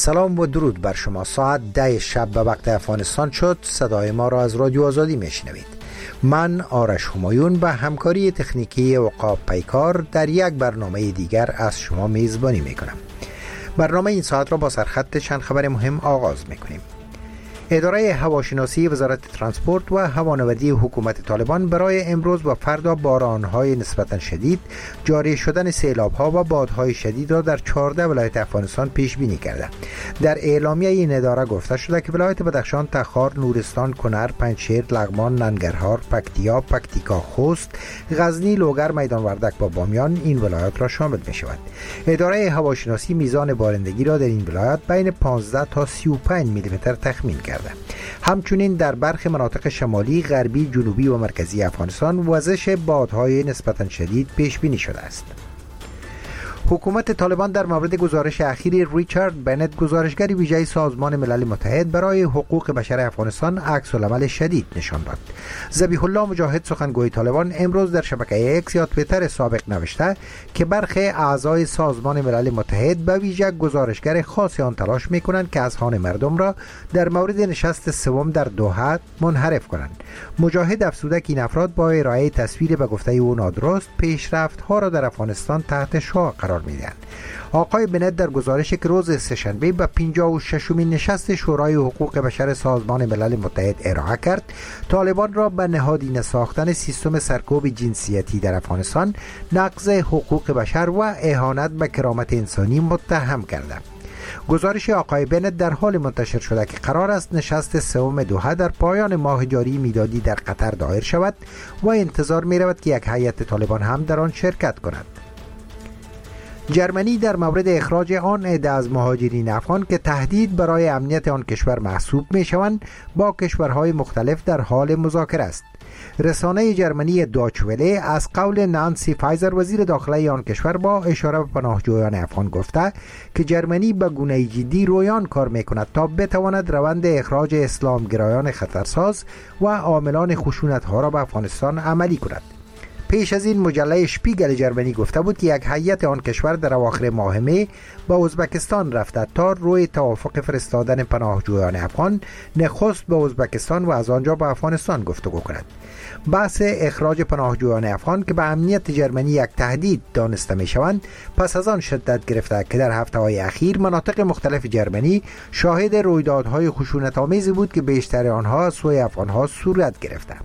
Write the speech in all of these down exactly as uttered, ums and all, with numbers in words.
سلام و درود بر شما. ساعت ده شب به وقت افغانستان شد. صدای ما را از رادیو آزادی میشنوید. من آرش همایون به همکاری تکنیکی عقاب پیکار در یک برنامه دیگر از شما میزبانی میکنم. برنامه این ساعت را با سرخط چند خبر مهم آغاز میکنیم. اداره هواشناسی وزارت ترانسپورت و هوانوردی حکومت طالبان برای امروز و فردا بارانهای نسبتا شدید، جاری شدن سیلاب‌ها و بادهای شدید را در چهارده ولایت افغانستان پیش بینی کرده. در اعلامیه این اداره گفته شده که ولایت بدخشان، تخار، نورستان، کنر، پنجشیر، لغمان، ننگرهار، پکتیا، پکتیکا، خوست، غزنی، لوگر، میدان وردک و بامیان این ولایات را شامل می شود. اداره هواشناسی میزان بارندگی را در این ولایات بین پانزده تا سی و پنج میلی متر تخمین کرده. همچنین در برخی مناطق شمالی، غربی، جنوبی و مرکزی افغانستان وزش بادهای نسبتا شدید پیش بینی شده است. حکومت طالبان در مورد گزارش اخیر ریچارد بنت، گزارشگر ویژه سازمان ملل متحد برای حقوق بشر افغانستان، عکس العمل شدید نشان داد. ذبیح الله مجاهد، سخنگوی طالبان، امروز در شبکه اکس یا توییتر سابق نوشته که برخی اعضای سازمان ملل متحد به ویژه گزارشگر خاص آن تلاش می‌کنند که اذهان مردم را در مورد نشست سوم در دوحه منحرف کنند. مجاهد افزوده که این افراد با ارائه تصویر به گفته او نادرست پیشرفت‌ها را در افغانستان تحت شعاع قرار میدن. آقای بنت در گزارشی که روز سه‌شنبه به پنجاه و ششمین نشست شورای حقوق بشر سازمان ملل متحد ارائه کرد، طالبان را به نهادینه ساختن سیستم سرکوب جنسیتی در افغانستان، نقض حقوق بشر و اهانت به کرامت انسانی متهم کرده. گزارش آقای بنت در حال منتشر شده که قرار است نشست سوم دوحه در پایان ماه جاری میلادی در قطر دایر شود و انتظار می رود که یک هیئت طالبان هم در آن شرکت کند. جرمنی در مورد اخراج آن عده از مهاجرین افغان که تهدید برای امنیت آن کشور محسوب می شوند با کشورهای مختلف در حال مذاکره است. رسانه جرمنی داچوله از قول نانسی فایزر، وزیر داخلی آن کشور، با اشاره به پناهجویان افغان گفته که جرمنی به گونه جدی رویان کار می کند تا بتواند روند اخراج اسلامگرایان خطرساز و عاملان خشونت ها را به افغانستان عملی کند. پیش از این مجله شپیگل جرمنی گفته بود که یک هیئت آن کشور در اواخر ماه می به ازبکستان رفته تا روی توافق فرستادن پناهجویان افغان نخست به ازبکستان و از آنجا به افغانستان گفتگو کند. بحث اخراج پناهجویان افغان که به امنیت جرمنی یک تهدید دانسته می شوند، پس از آن شدت گرفته که در هفته های اخیر مناطق مختلف جرمنی شاهد رویدادهای خشونت آمیزی بود که بیشتر آنها سوی افغانها صورت گرفته.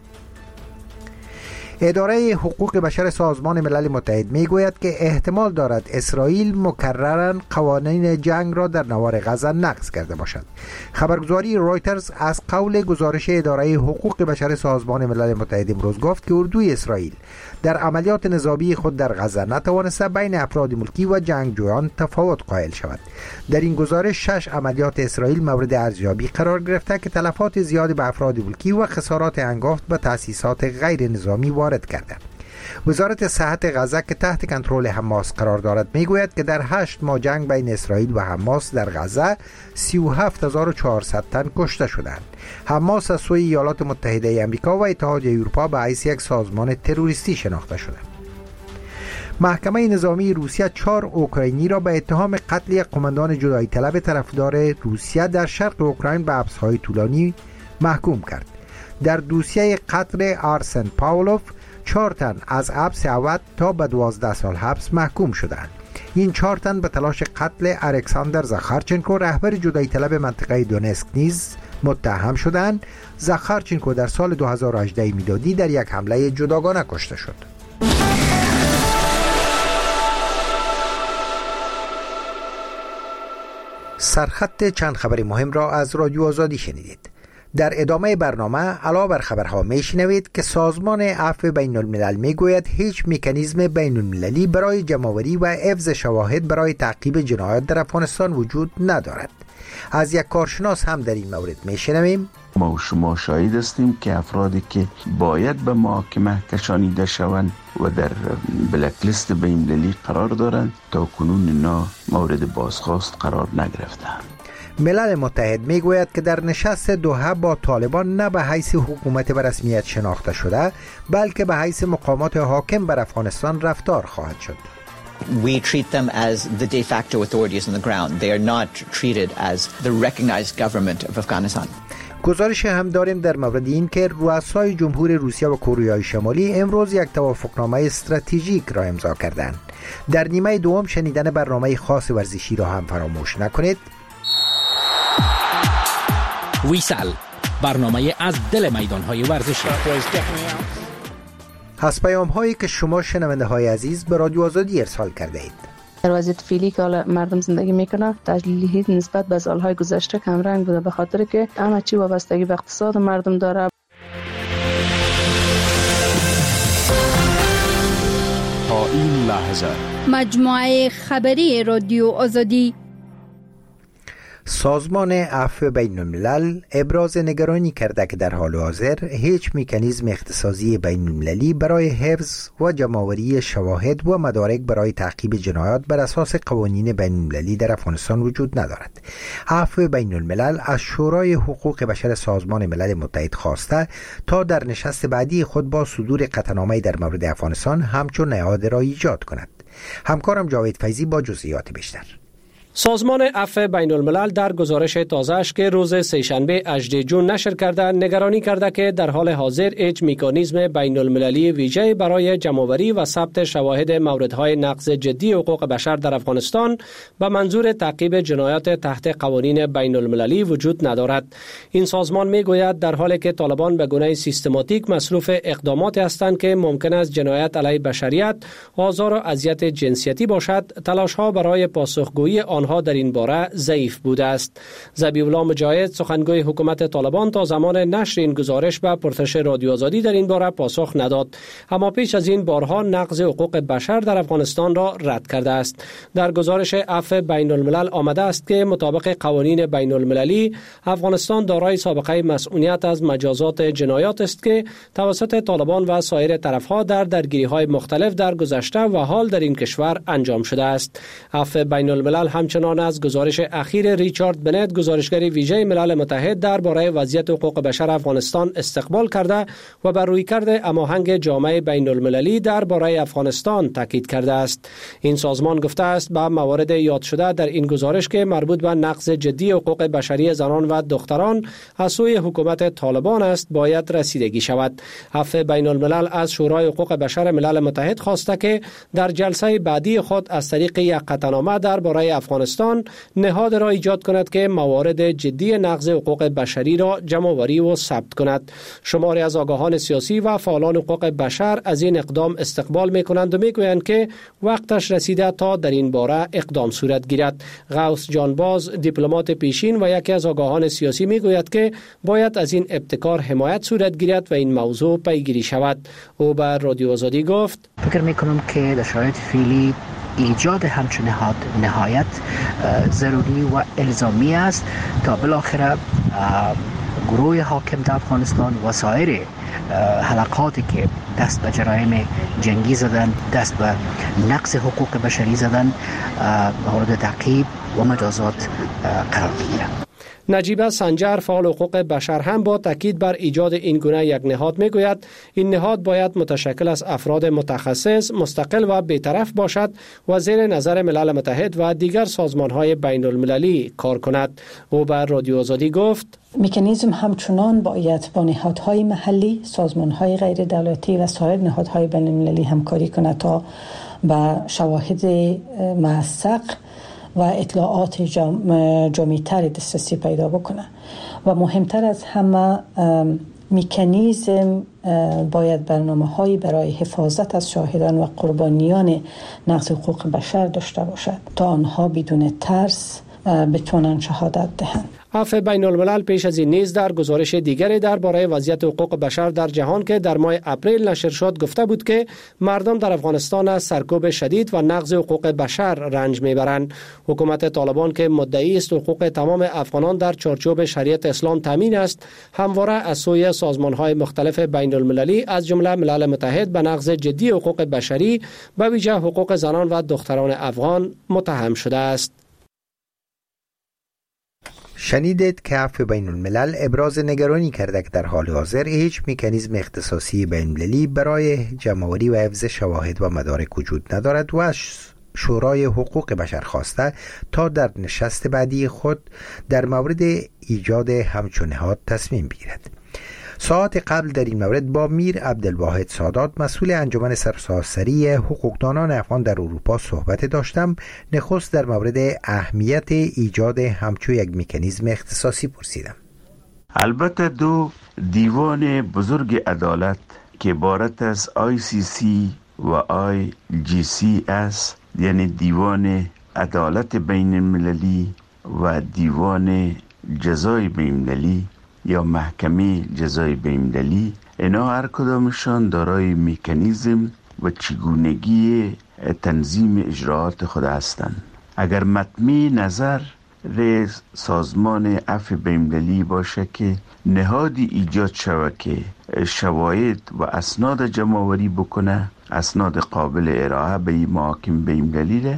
اداره حقوق بشر سازمان ملل متحد می گوید که احتمال دارد اسرائیل مکرراً قوانین جنگ را در نوار غزه نقض کرده باشد. خبرگزاری رویترز از قول گزارش اداره حقوق بشر سازمان ملل متحد امروز گفت که اردوی اسرائیل در عملیات نظامی خود در غزه نتوانسته بین افراد ملکی و جنگجویان تفاوت قائل شود. در این گزارش شش عملیات اسرائیل مورد ارزیابی قرار گرفته که تلفات زیادی به افراد ملکی و خسارات هنگفت به تأسیسات غیر نظامی وارد کرده. وزارت صحت غزه که تحت کنترل حماس قرار دارد میگوید که در هشت ماه جنگ بین اسرائیل و حماس در غزه سی و هفت هزار و چهارصد تن کشته شدند. حماس از سوی ایالات متحده آمریکا و اتحادیه اروپا به حیث یک سازمان تروریستی شناخته شده. محکمه نظامی روسیه چهار اوکراینی را به اتهام قتل یک قماندان جدایی طلب طرفدار روسیه در شرق اوکراین به حبس‌های طولانی محکوم کرد. در دوسیه قتل آرسن پاولوف چهار تن از حبس اول تا به دوازده سال حبس محکوم شدند. این چهار تن به تلاش قتل الکساندر زاخارچنکو، رهبر جدایی طلب منطقه دونسک نیز متهم شدند. زاخارچنکو در سال دو هزار و هجده میلادی در یک حمله جداگانه کشته شد. سرخط چند خبر مهم را از رادیو آزادی شنیدید. در ادامه برنامه علاوه بر خبرها میشنوید که سازمان عفو بین الملل میگوید هیچ مکانیزم بین المللی برای جمع‌آوری و حفظ شواهد برای تعقیب جنایات در افغانستان وجود ندارد. از یک کارشناس هم در این مورد میشنویم. ما و شما شاهد هستیم که افرادی که باید به محاکمه کشانیده شوند و در بلک لیست بین المللی قرار دارند تا کنون اینا مورد بازخواست قرار نگرفتند. ملل متحد میگوید که در نشست دوحه با طالبان نه به حیث حکومت به رسمیت شناخته شده بلکه به حیث مقامات حاکم بر افغانستان رفتار خواهد شد. We treat them as the de facto authorities on the ground. They are not treated as the recognized government of Afghanistan. گزارش هم داریم در مورد این که رؤسای جمهور روسیه و کره شمالی امروز یک توافقنامه استراتژیک را امضا کردند. در نیمه دوم شنیدن برنامه خاص ورزشی را هم فراموش نکنید. ویسل، برنامه از دل میدان‌های ورزشی. از پیام هایی که شما شنونده های عزیز به رادیو آزادی ارسال کرده اید. در وضعیت فعلی که مردم زندگی میکنه تجلیلی نسبت به سالهای گذشته کم رنگ بوده، به خاطر که همه چی وابستگی به اقتصاد مردم داره. تا این لحظه مجموعه خبری رادیو آزادی. سازمان عفو بین الملل ابراز نگرانی کرده که در حال حاضر هیچ مکانیزم اختصاصی بین المللی برای حفظ و جمع‌آوری شواهد و مدارک برای تعقیب جنایات بر اساس قوانین بین المللی در افغانستان وجود ندارد. عفو بین الملل از شورای حقوق بشر سازمان ملل متحد خواسته تا در نشست بعدی خود با صدور قطعنامه‌ای در مورد افغانستان همچون نهاد را ایجاد کند. همکارم جاوید فیضی با جزئیات بیشتر. سازمان عفو بین الملل در گزارش تازه‌اش که روز سه‌شنبه هجدهم جون نشر کرده نگرانی کرده که در حال حاضر هیچ مکانیزم بین المللی ویژه برای جمع‌آوری و ثبت شواهد موردهای نقض جدی حقوق بشر در افغانستان به منظور تعقیب جنایات تحت قوانین بین المللی وجود ندارد. این سازمان میگوید در حالی که طالبان به گونه سیستماتیک مصروف اقدامات هستند که ممکن است جنایت علیه بشریت، آزار و اذیت جنسیتی باشد، تلاش‌ها برای پاسخگویی آنها در این باره ضعیف بوده است. ذبیح الله مجاهد سخنگوی حکومت طالبان تا زمان نشر این گزارش به پرسش رادیو آزادی در این باره پاسخ نداد، اما پیش از این بارها نقض حقوق بشر در افغانستان را رد کرده است. در گزارش عفو بین الملل آمده است که مطابق قوانین بین المللی افغانستان دارای سابقه مسئولیت از مجازات جنایات است که توسط طالبان و سایر طرفها در درگیری‌های مختلف در گذشته و حال در این کشور انجام شده است. عفو بین الملل همچنان از گزارش اخیر ریچارد بنت گزارشگر ویژه ملل متحد درباره وضعیت حقوق بشر افغانستان استقبال کرده و بر رویکرد هماهنگ جامعه بین المللی درباره افغانستان تاکید کرده است. این سازمان گفته است به موارد یاد شده در این گزارش که مربوط به نقض جدی حقوق بشری زنان و دختران از سوی حکومت طالبان است باید رسیدگی شود. عفو بین الملل از شورای حقوق بشر ملل متحد خواسته که در جلسه بعدی خود از طریق یک قطعنامه درباره افغانستان نهاد را ایجاد کند که موارد جدی نقض حقوق بشری را جمع‌آوری و ثبت کند. شماری از آگاهان سیاسی و فعالان حقوق بشر از این اقدام استقبال می‌کنند و می‌گویند که وقتش رسیده تا در این باره اقدام صورت گیرد. غوث جانباز دیپلمات پیشین و یکی از آگاهان سیاسی می‌گوید که باید از این ابتکار حمایت صورت گیرد و این موضوع پیگیری شود. او به رادیو آزادی گفت: فکر می‌کنم که در شرایط فعلی ایجاد همچون نهاد نهایت ضروری و الزامی است تا بالاخره گروه حاکم در افغانستان و سایر حلقاتی که دست به جرایم جنگی زدن، دست به نقض حقوق بشری زدن، مورد تعقیب و مجازات قرار بگیرند. نجیبه سنجر فعال حقوق بشر هم با تاکید بر ایجاد این گونه یک نهاد میگوید این نهاد باید متشکل از افراد متخصص، مستقل و بی‌طرف باشد و زیر نظر ملل متحد و دیگر سازمان‌های بین المللی کار کند. او بر رادیو آزادی گفت: مکانیزم همچنان باید با نهادهای محلی، سازمان‌های غیر دولتی و سایر نهادهای بین المللی همکاری کند تا به شواهد موثق و اطلاعات جامع‌تر دسترسی پیدا بکنه و مهمتر از همه مکانیزم باید برنامه‌هایی برای حفاظت از شاهدان و قربانیان نقض حقوق بشر داشته باشد تا آنها بدون ترس بتوانند شهادت دهند. عفو بین الملل پیش از این نیز در گزارش دیگری درباره وضعیت حقوق بشر در جهان که در ماه اپریل نشر شد گفته بود که مردم در افغانستان از سرکوب شدید و نقض حقوق بشر رنج میبرند. حکومت طالبان که مدعی است حقوق تمام افغانان در چارچوب شریعت اسلام تامین است، همواره از سوی سازمان‌های مختلف بین المللی از جمله ملل متحد به نقض جدی حقوق بشری به ویژه حقوق زنان و دختران افغان متهم شده است. شنیدید که عفو بین الملل ابراز نگرانی کرده که در حال حاضر هیچ مکانیزم اختصاصی بین المللی برای جمع‌آوری و حفظ شواهد و مدارک وجود ندارد و از شورای حقوق بشر خواسته تا در نشست بعدی خود در مورد ایجاد همچون نهاد تصمیم بگیرد. ساعت قبل در این مورد با میر عبدالواحد سادات، مسئول انجمن سرتاسری حقوقدانان افغان در اروپا صحبت داشتم. نخست در مورد اهمیت ایجاد همچون یک مکانیزم اختصاصی پرسیدم. البته دو دیوان بزرگ عدالت که عبارت از آی سی سی و آی جی سی است، یعنی دیوان عدالت بین المللی و دیوان جزای بین المللی یا محکمه جزای بین المللی، اینا هر کدامشان دارای مکانیزم و چگونگی تنظیم اجراعات خود هستند. اگر مطمع نظر رئیس سازمان عفو بین المللی باشه که نهادی ایجاد شود که شواهد و اسناد جمع‌آوری بکنه، اسناد قابل ارائه به محاکم بین المللی،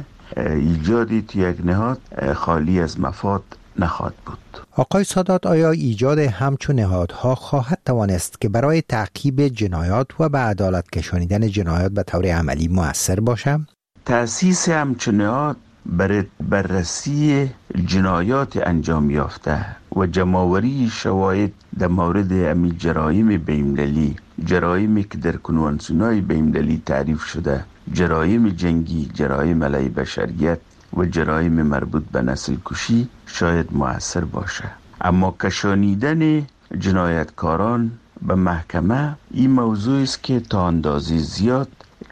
ایجادی تو یک نهاد خالی از مفاد نخواهد بود. آقای سادات، آیا ایجاد همچون نهادها خواهد توانست که برای تعقیب جنایات و به عدالت کشانیدن جنایات به طور عملی مؤثر باشه؟ تأسیس همچون نهاد برای بررسی جنایات انجام یافته و جمع‌آوری شواهد در مورد امی جرایم بین المللی، جرایمی که در کنوانسیون‌های بین المللی تعریف شده، جرایم جنگی، جرایم علیه بشریت و جرایم مربوط به نسل کشی شاید مؤثر باشه. اما کشانیدن جنایتکاران به محکمه این موضوع است که تا اندازه زیاد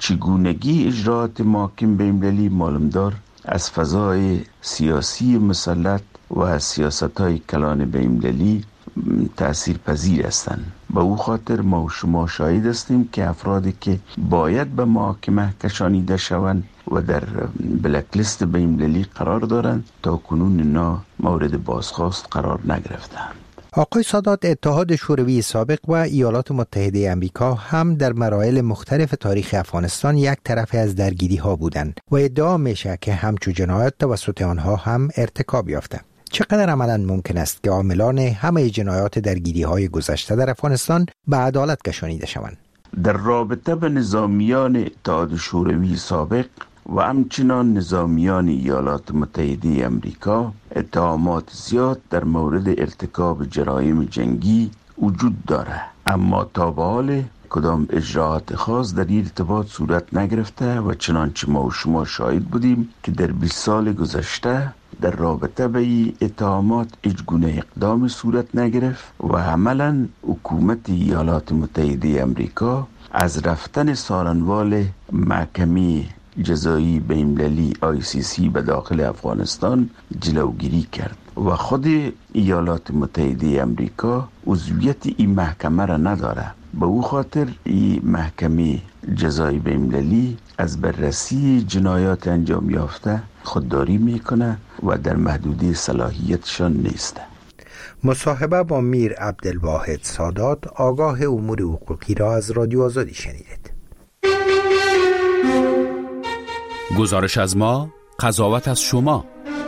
چگونگی اجراعات محاکم بین المللی معلومدار از فضای سیاسی مسلط و از سیاست‌های کلان بین المللی تأثیر پذیر هستند. به او خاطر ما و شما شاهد هستیم که افرادی که باید به محاکمه کشانیده شوند و در بلک لیست بین المللی قرار دارند تا کنون اینا مورد بازخواست قرار نگرفتند. آقای سادات، اتحاد شوروی سابق و ایالات متحده آمریکا هم در مراحل مختلف تاریخ افغانستان یک طرف از درگیری ها بودند و ادعا میشه که همچون جنایات توسط آنها هم ارتکاب یافته. چقدر عملاً ممکن است که عاملان همه جنایات درگیری های گذشته در افغانستان به عدالت کشانیده شوند؟ در رابطه به نظامیان اتحاد شوروی سابق و همچنان نظامیان ایالات متحده آمریکا اتهامات زیاد در مورد ارتکاب جرایم جنگی وجود داره، اما تا به حال کدام اجراعات خاص در این ارتباط صورت نگرفته و چنانچه ما و شما شاهد بودیم که در بیست سال گذشته در رابطه به این اتهامات هیچ گونه اقدام صورت نگرفت و عملاً حکومت ایالات متحده آمریکا از رفتن سارنوال محکمه جزایی بین المللی آی سی سی به داخل افغانستان جلوگیری کرد و خود ایالات متحده آمریکا عضویت این محکمه را نداره. به او خاطر این محکمه جزایی بین المللی از بررسی جنایات انجام یافته خودداری میکنه و در محدوده صلاحیتشان نیست. مصاحبه با میر عبدالواحد سادات، آگاه امور حقوقی را از رادیو آزادی شنیدید. گزارش از ما، قضاوت از شما.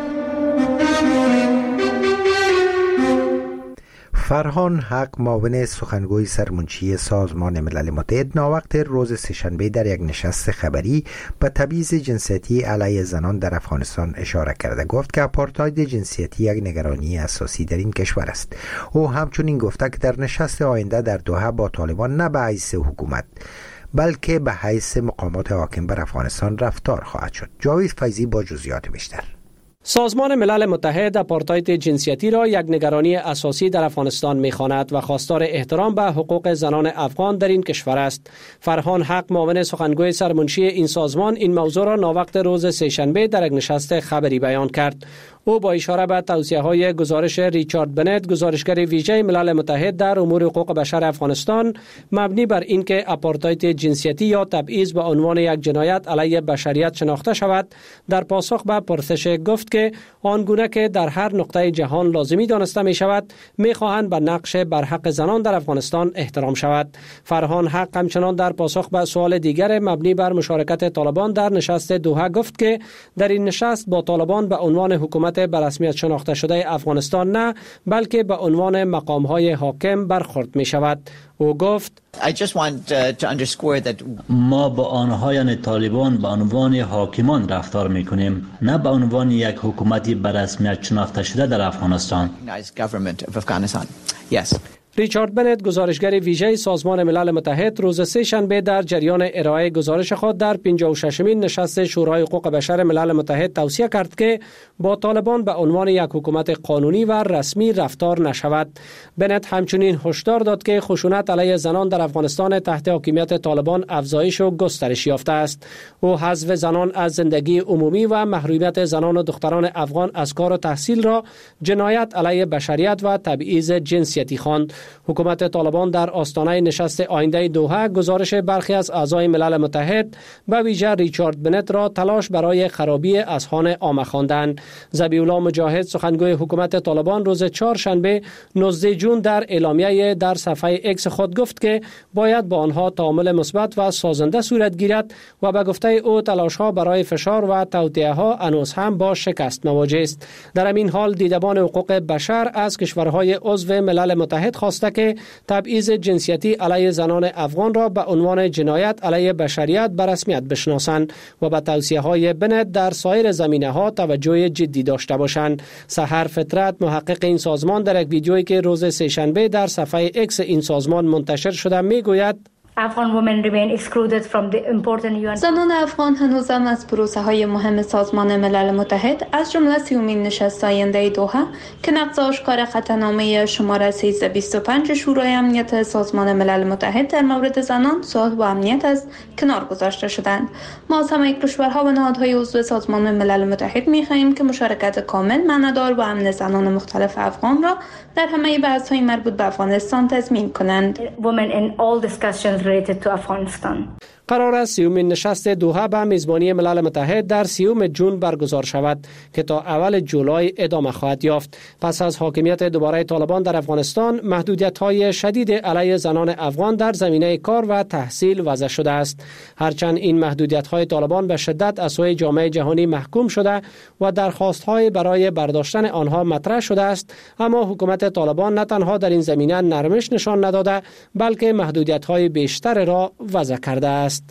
فرهان حق، معاون سخنگوی سرمنشی سازمان ملل متحد، ناوقت روز سه‌شنبه در یک نشست خبری به تبعیض جنسیتی علیه زنان در افغانستان اشاره کرده. گفت که آپارتاید جنسیتی یک نگرانی اساسی در این کشور است. او همچنین گفته که در نشست آینده در دوحه با طالبان نه به حیث حکومت بلکه به حیث مقامات حاکم بر افغانستان رفتار خواهد شد. جاوید فیضی با جزئیات بیشتر. سازمان ملل متحد آپارتاید جنسیتی را یک نگرانی اساسی در افغانستان می‌خواند و خواستار احترام به حقوق زنان افغان در این کشور است. فرهان حق، معاون سخنگوی سرمنشی این سازمان، این موضوع را ناوقت روز سه‌شنبه در یک نشست خبری بیان کرد. او با اشاره به توصیه‌های گزارش ریچارد بنت، گزارشگر ویژه ملل متحد در امور حقوق بشر افغانستان، مبنی بر اینکه آپارتاید جنسیتی یا تبعیض به عنوان یک جنایت علیه بشریت شناخته شود، در پاسخ به پرسش گفت که آنگونه که در هر نقطه جهان لازمی دانسته می شود، می خواهند به نقش بر حق زنان در افغانستان احترام شود. فرهان حق همچنان در پاسخ به سوال دیگر مبنی بر مشارکت طالبان در نشست دوحه گفت که در این نشست با طالبان به عنوان حکومت حکومت به رسمیت شناخته شده افغانستان نه، بلکه به عنوان مقام‌های حاکم برخورد می‌شود. او گفت I just want uh, to underscore that ما با آنها یعنی طالبان به عنوان حاکمان رفتار می‌کنیم، نه به عنوان یک حکومتی به رسمیت شناخته شده در افغانستان. government of Afghanistan. Yes. ریچارد بنت، گزارشگر ویژه سازمان ملل متحد، روز سه شنبه در جریان ارائه گزارش خود در پنجاه و ششمین نشست شورای حقوق بشر ملل متحد توصیه کرد که با طالبان به عنوان یک حکومت قانونی و رسمی رفتار نشود. بنت همچنین هشدار داد که خشونت علیه زنان در افغانستان تحت حاکمیت طالبان افزایش و گسترش یافته است. او حذف زنان از زندگی عمومی و محرومیت زنان و دختران افغان از کار و تحصیل را جنایت علیه بشریت و تبعیض جنسیتی خواند. حکومت طالبان در آستانه نشست آینده دوحه گزارش برخی از اعضای ملل متحد به ویژه ریچارد بنت را تلاش برای خرابی اذهان عامه خواندند. ذبیح‌الله مجاهد، سخنگوی حکومت طالبان، روز چهارشنبه نوزدهم ژوئن در اعلامیه در صفحه اکس خود گفت که باید با آنها تعامل مثبت و سازنده صورت گیرد و به گفته او تلاش‌ها برای فشار و توطئه‌ها هنوز هم با شکست مواجه است. در همین حال دیدبان حقوق بشر از کشورهای عضو ملل متحد خواسته که تبعیض جنسیتی علیه زنان افغان را به عنوان جنایت علیه بشریت به رسمیت بشناسند و به توصیه‌های بنت در سایر زمینه‌ها توجه جدی داشته باشند. سحر فطرت، محقق این سازمان، در یک ویدیویی که روز سه‌شنبه در صفحه اکس این سازمان منتشر شده میگوید زنان افغان هنوزم از پروسه های مهم سازمان ملل متحد از جمله سیومین نشست آینده دوحه که نقض آشکار خطرنامه شماره سیزده بیست و پنج شورای امنیت سازمان ملل متحد در مورد زنان، صلح و امنیت از کنار گذاشته شدند. ما از همه کشورها و نهادهای عضو سازمان ملل متحد می‌خواهیم که مشارکت کامل، معنادار و امن زنان مختلف افغان را در همه بحث‌های مربوط به افغانستان تضمین کنند. قرار است سیومین نشست دوحه به میزبانی ملل متحد در سیوم جون برگزار شود که تا اول جولای ادامه خواهد یافت. پس از حاکمیت دوباره طالبان در افغانستان، محدودیت‌های شدید علیه زنان افغان در زمینه کار و تحصیل وضع شده است. هرچند این محدودیت‌های طالبان به شدت از سوی جامعه جهانی محکوم شده و درخواست‌های برای برداشتن آنها مطرح شده است، اما حکومت طالبان نه تنها در این زمینه نرمش نشان نداده، بلکه محدودیت‌های بیشتر را وضع کرده است.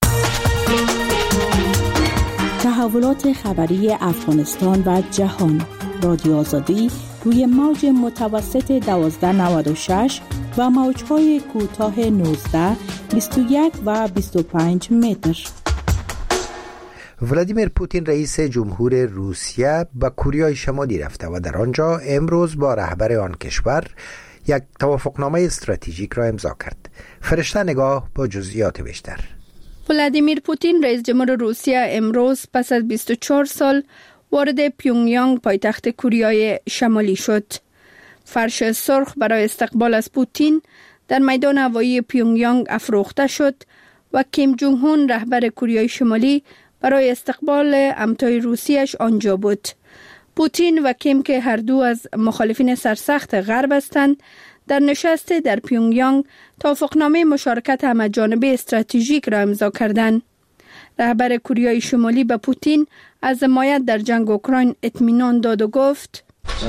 تحولات خبری افغانستان و جهان. رادیو آزادی روی موج متوسط دوازده نود و شش و موج‌های کوتاه نوزده، بیست و یک و بیست و پنج متر. ولادیمیر پوتین رئیس جمهور روسیه به کوریای شمالی رفته و در آنجا امروز با رهبر آن کشور یک توافقنامه استراتژیک را امضا کرد. فرشته نگاه با جزئیات بیشتر. ولادیمیر پوتین رئیس جمهور روسیه امروز پس از بیست و چهار سال وارد پیونگیانگ پایتخت کوریای شمالی شد. فرش سرخ برای استقبال از پوتین در میدان هوایی پیونگیانگ افروخته شد و کیم جونگ هون رهبر کوریای شمالی برای استقبال همتای روسیش آنجا بود. پوتین و کیم که هر دو از مخالفین سرسخت غرب هستند، در نشست در پیونگیانگ توافقنامه مشارکت همه‌جانبه استراتژیک را امضا کردند. رهبر کوریای شمالی به پوتین از حمایت در جنگ اوکراین اطمینان داد و گفت: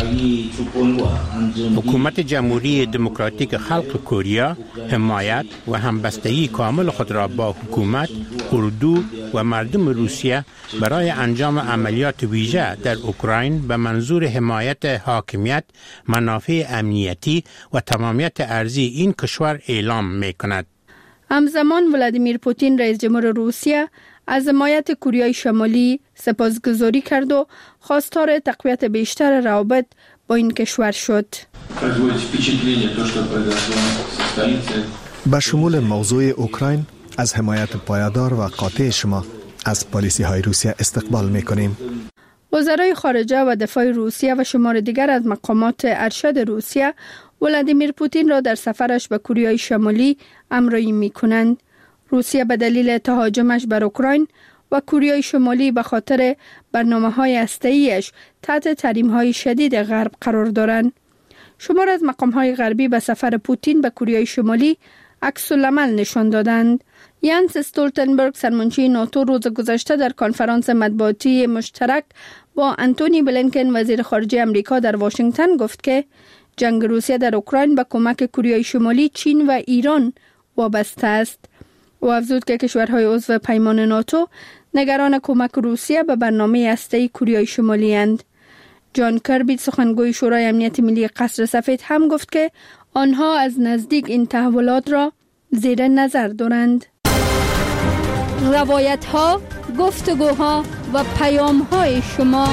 حکومت جمهوری دموکراتیک خلق کوریا حمایت و همبستگی کامل خود را با حکومت، اردو و مردم روسیه برای انجام عملیات ویژه در اوکراین به منظور حمایت حاکمیت، منافع امنیتی و تمامیت ارضی این کشور اعلام می‌کند. همزمان ولادیمیر پوتین رئیس جمهور روسیه از حمایت کوریای شمالی سپاسگزاری کرد و خواستار تقویت بیشتر روابط با این کشور شد. به شمول موضوع اوکراین از حمایت پایدار و قاطع شما از پالیسی های روسیه استقبال می‌کنیم. وزرای خارجه و دفاع روسیه و شمار دیگر از مقامات ارشد روسیه ولادیمیر پوتین را در سفرش به کوریای شمالی همراهی می‌کنند. روسیه به دلیل تهاجمش بر اوکراین و کوریای شمالی به خاطر برنامه‌های هسته‌ایش تحت تحریم‌های شدید غرب قرار دارند. شمار از مقام‌های غربی به سفر پوتین به کوریای شمالی عکس العمل نشان دادند. یانس استولتنبرگ سرمنشی ناتو روز گذشته در کنفرانس مطبوعاتی مشترک با انتونی بلینکن وزیر خارجه امریکا در واشنگتن گفت که جنگ روسیه در اوکراین به کمک کوریای شمالی، چین و ایران وابسته است. او افزود که کشورهای عضو پیمان ناتو نگران کمک روسیه به برنامه هسته‌ای کوریای شمالی اند. جان کربی سخنگوی شورای امنیت ملی قصر سفید هم گفت که آنها از نزدیک این تحولات را زیر نظر دارند. روایت ها، گفتگوها و پیام های شما.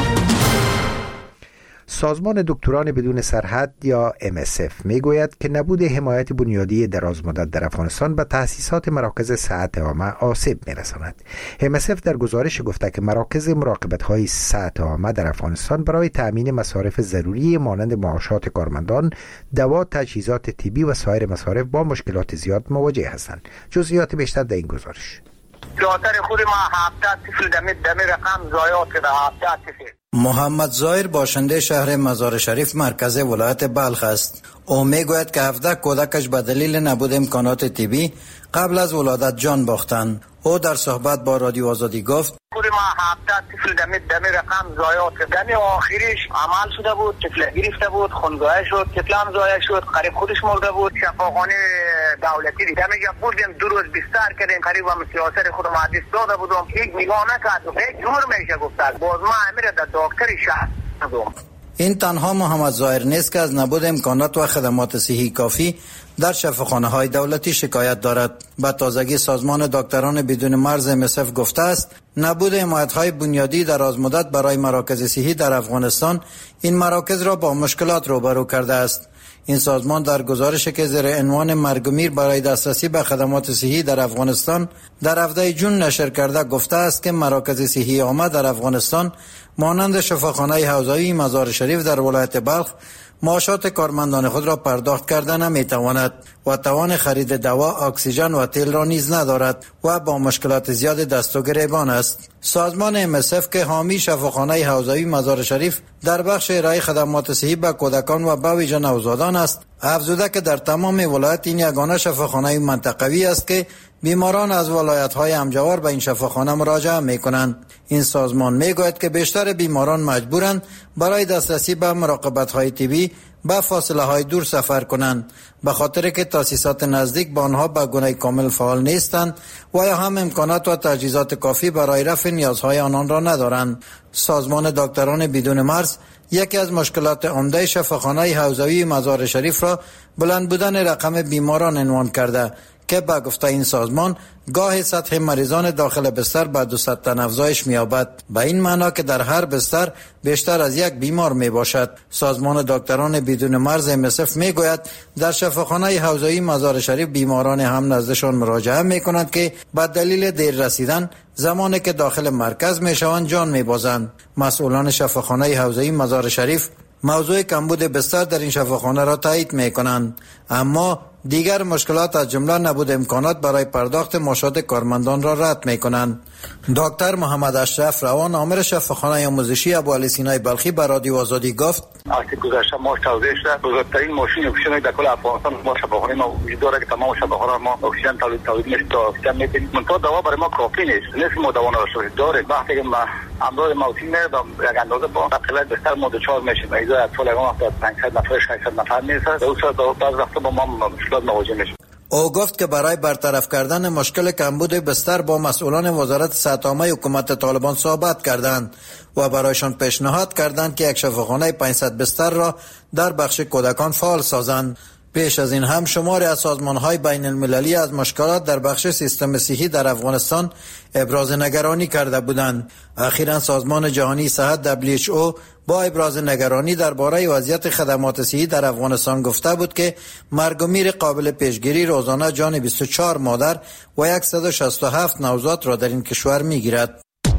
سازمان دکتران بدون سرحد یا ام اس اف می گوید که نبود حمایت بنیادی دراز مدت در افغانستان به تأسیسات مراکز صحت عامه آسیب می رساند. ام اس اف در گزارش گفته که مراکز مراقبت های صحت عامه در افغانستان برای تأمین مصارف ضروری مانند معاشات کارمندان، دوا، تجهیزات طبی و سایر مصارف با مشکلات زیاد مواجه هستند. جزئیات بیشتر در این گزارش. دکتر خود ما هفده طفل دمی دمی رقم ضایعات به هفده طفل. محمد ظاهر باشنده شهر مزار شریف مرکز ولایت بلخ است. او میگوید که هفده کودکش به دلیل نبود امکانات طبی قبل از ولادت جان باختند. او در صحبت با رادیو آزادی گفت خود ما هفده طفل دمی دمی رقم ضایعات دمی آخریش عمل شده بود، طفل گرفته بود، خون ضایع شد، طفل هم ضایع شد، قریب خودش مرده بود. شفاخانه دولتی دیدم اینجا بودیم، دو روز بستر کردیم، قریب هم سیاست خودم حدیث داده بودم، یک نگاه نکردم، یک جور میشه گفتن، باز ما امیر در دکتر شهر دادم. این تنها محمد ظاهر نیست که از نبود امکانات و خدمات صحی کافی در شفاخانه های دولتی شکایت دارد. با تازگی سازمان دکتران بدون مرز ام اس اف گفته است نبود حمایت های بنیادی در دراز برای مراکز صحی در افغانستان این مراکز را با مشکلات روبرو کرده است. این سازمان در گزارشی که زیر عنوان مرگ و میر برای دسترسی به خدمات صحی در افغانستان در هفده جون نشر کرده گفته است که مراکز صحی عامه در افغانستان مانند شفاخانه حوزوی مزار شریف در ولایت بلخ معاشات کارمندان خود را پرداخت کرده نمیتواند و توان خرید دوا، اکسیژن و تیل را نیز ندارد و با مشکلات زیاد دست و گریبان است. سازمان ام اس اف که حامی شفاخانه حوزوی مزار شریف در بخش ارائه خدمات صحی به کودکان و به ویژه نوزادان است، افزوده که در تمام ولایت این یگانه شفاخانه منطقوی است که بیماران از ولایت‌های همجوار به این شفاخانه مراجعه می‌کنند. این سازمان می‌گوید که بیشتر بیماران مجبورند برای دسترسی به مراقبت‌های طبی به فاصله‌های دور سفر کنند، به خاطر که تاسیسات نزدیک با آنها به گونه کامل فعال نیستند و یا هم امکانات و تجهیزات کافی برای رفع نیازهای آنان را ندارند. سازمان دکتران بدون مرز یکی از مشکلات عمده شفاخانه حوزوی مزار شریف را بلند بودن رقم بیماران عنوان کرده که به گفته این سازمان گاه سطح مریضان داخل بستر به دویست تن افزایش می‌یابد، به این معنا که در هر بستر بیشتر از یک بیمار می باشد. سازمان دکتران بدون مرز ام اس اف میگوید در شفاخانه حوزوی مزار شریف بیماران هم نزدشان مراجعه میکنند که به دلیل دیر رسیدن زمانی که داخل مرکز میشوند جان میبازند. مسئولان شفاخانه حوزوی مزار شریف موضوع کمبود بستر در این شفاخانه را تایید میکنند، اما دیگر مشکلات از جمله نبود امکانات برای پرداخت معاشات کارمندان را رد میکنند. دکتر محمد اشرف روان آمر شفاخانه آموزشی ابوعلی سینای بلخی به رادیو آزادی گفت وقتی گذشته ما توضیح شد بزرگترین ماشین اکسیژن در کل افغانستان ما شفاخانه ما وجود داره که تمام شفاخانه ما اکسیژن تولید تولید میشه تا اکسیژن میتونیم منتها دوا برای ما کافی نیست نیست ما دوا نداشته داره. وقتی که ما امراض موتی میره با یک اندازه با تقریبا بهتر ما دچار میشیم ایزا اطفال اقام پانصد نفر ششصد نفر میرسه در اون بعض وقتا با ما مشکلات مواجه میشیم. او گفت که برای برطرف کردن مشکل کمبود بستر با مسئولان وزارت صحت عامه حکومت طالبان صحبت کردند و برایشان پیشنهاد کردند که یک شفاخانه پانصد بستر را در بخش کودکان فعال سازند. پیش از این هم شماری از سازمان‌های بین المللی از مشکلات در بخش سیستم صحی در افغانستان ابراز نگرانی کرده بودند. اخیراً سازمان جهانی صحت دبلیو اچ او با ابراز نگرانی درباره وضعیت خدمات صحی در افغانستان گفته بود که مرگ و میر قابل پیشگیری روزانه جان بیست و چهار مادر و صد و شصت و هفت نوزاد را در این کشور می‌گیرد.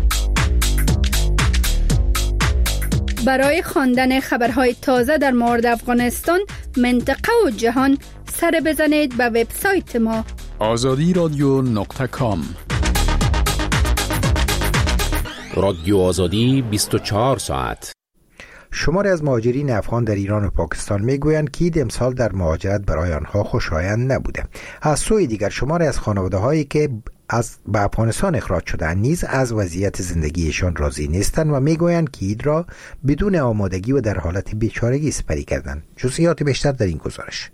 برای خواندن خبرهای تازه در مورد افغانستان، منطقه و جهان سر بزنید به وبسایت ما آزادی رادیو نقطه کام. رادیو آزادی بیست و چهار ساعت. شماری از مهاجرین افغان در ایران و پاکستان میگویند که عید امسال در مهاجرت برای آنها خوشایند نبوده. از سوی دیگر شماری از خانواده‌هایی که از به افغانستان اخراج شدند نیز از وضعیت زندگیشان راضی نیستند و میگویند که عید را بدون آمادگی و در حالت بیچارگی سپری کردند. جزئیات بیشتر در این گزارش.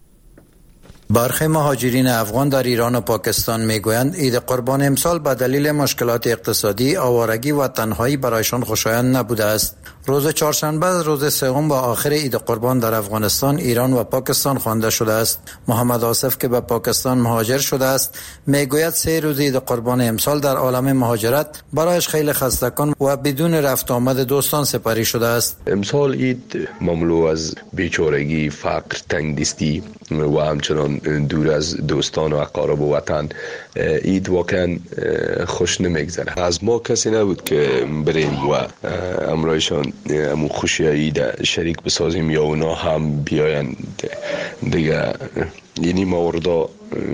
برخی مهاجرین افغان در ایران و پاکستان میگویند عید قربان امسال به دلیل مشکلات اقتصادی، آوارگی و تنهایی برایشان خوشایند نبوده است. روز چهارشنبه روز سوم و آخر عید قربان در افغانستان، ایران و پاکستان خوانده شده است. محمد آصف که به پاکستان مهاجر شده است میگوید سه روز عید قربان امسال در عالم مهاجرت برایش خیلی خسته‌کن و بدون رفت آمد دوستان سپری شده است. امسال عید مملو از بیچارگی، فقر، تنگدستی و همچنان دور از دوستان و اقارب و وطن عید واقعا خوش نمیگذره. از ما کسی نبود که بریم و امرایشان امو خوشی عید شریک بسازیم یا اونا هم بیاین دیگه. یعنی موردا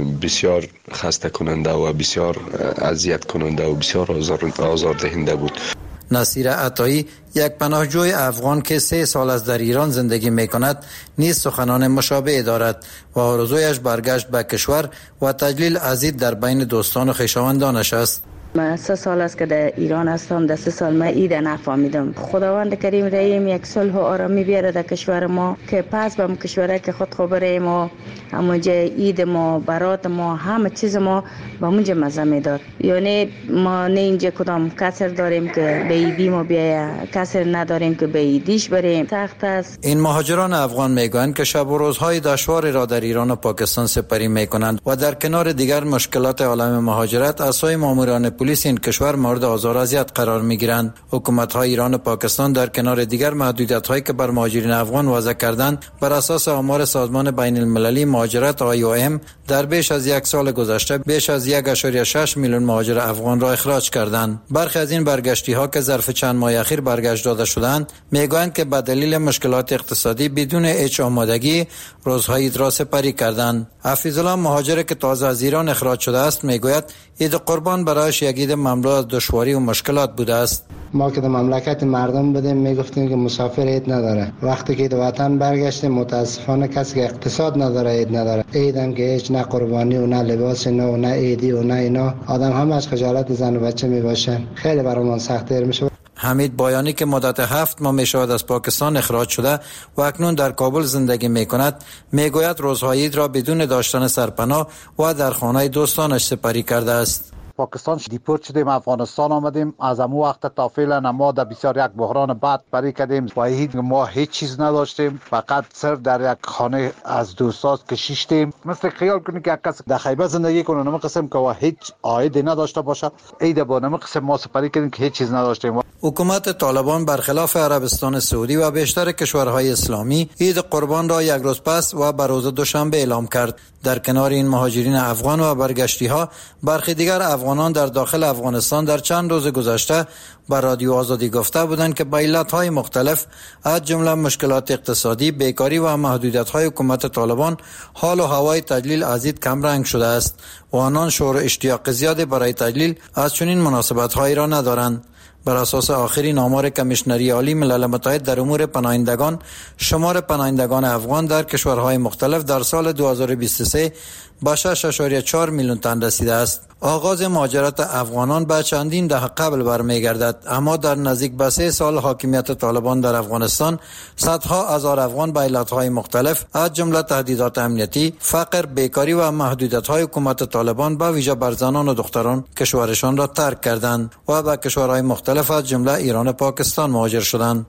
بسیار خسته کننده و بسیار اذیت کننده و بسیار آزار آزاردهنده بود. نصیر عطایی یک پناهجوی افغان که سه سال از در ایران زندگی می کند نیز سخنان مشابه دارد و آرزویش برگشت به کشور و تجلیل از عید در بین دوستان و خویشاوندانش است. من سه سال است که در ایران هستم. در سه سال من عید نفهمیدم. خداوند کریم رحیم یک صلح و آرامی بیاره در کشور ما که پس به کشوره که خود خبره ما همونجا عید ما، برات ما، همه چیز ما به اونجا مزه میداد. یعنی ما نه اینجا کدام کسر داریم که به عیدی ما بیایه، کسر نداریم که به عیدیش بریم. سخت است. این مهاجران افغان میگویند که شب و روزهای دشواری را در ایران و پاکستان سپری میکنند و در کنار دیگر مشکلات عالم مهاجرت از سوی ماموران پلیس این کشور مورد آزار و اذیت قرار میگیرند. حکومت‌های ایران و پاکستان در کنار دیگر محدودیت‌هایی که بر مهاجرین افغان وضع کردند بر اساس آمار سازمان بین المللی مهاجرت آی او ام در بیش از یک سال گذشته بیش از یک و شش میلیون مهاجر افغان را اخراج کردند. برخی از این برگشتی‌ها که ظرف چند ماه اخیر برگشت داده شدند میگویند که به دلیل مشکلات اقتصادی بدون هیچ آمادگی روزهای عید را سپری کردند. حفیظ الله مهاجر که تازه از ایران اخراج شده است میگوید عید قربان برایش یک عید مملو از دشواری و مشکلات بوده است. ما که در مملکت مردم بودیم میگفتیم که مسافر عید نداره. وقتی که در وطن برگشتیم متاسفانه کسی که اقتصاد نداره عید نداره. عید هم که هیچ نه قربانی و نه لباس نه و نه عیدی و نه اینا، آدم هم از خجالت زن و بچه میباشن. خیلی برامون سخت‌تر میشه. حمید بایانی که مدت هفت ماه میشود از پاکستان اخراج شده و اکنون در کابل زندگی میکند میگوید روزهای عید را بدون داشتن سرپناه و در خانه دوستانش سپری کرده است. پاکستان دیپورت شدیم، افغانستان آمدیم. از امو وقت تا فعلا ما در بسیار یک بحران بد پری کردیم و هیچ ما هیچ چیز نداشتیم، فقط صرف در یک خانه از دوستان کشیشتیم. مثل خیال کنید که یک کس در خیبر زندگی کنه نمی قسم که هیچ عاید نداشته باشه، عید با نمی قسم ما سپری کردیم که هیچ چیز نداشتیم. حکومت طالبان برخلاف عربستان سعودی و بیشتر کشورهای اسلامی عید قربان را یک روز پس و به روز دوشنبه اعلام کرد. در کنار این مهاجرین افغان و برگشتی ها برخی دیگر افغانان در داخل افغانستان در چند روز گذشته بر رادیو آزادی گفته بودند که به علت‌های مختلف از جمله مشکلات اقتصادی، بیکاری و محدودیت‌های حکومت طالبان حال و هوای تجلیل از عید کم رنگ شده است و آنان شور و اشتیاق زیادی برای تجلیل از چنین مناسبت‌هایی را ندارند. بر اساس آخرین آمار کمیشنری عالی ملل متحد در امور پناهندگان، شمار پناهندگان افغان در کشورهای مختلف در سال دو هزار و بیست و سه به شش و چهار میلیون تن رسیده است. آغاز مهاجرت افغانان به چندین دهه قبل برمیگردد، اما در نزدیک به سه سال حاکمیت طالبان در افغانستان صدها هزار افغان به علتهای مختلف از جمله تهدیدات امنیتی، فقر، بیکاری و محدودیت‌های حکومت طالبان به ویژه بر زنان و دختران کشورشان را ترک کردند و به کشورهای مختلف از جمله ایران و پاکستان مهاجر شدند.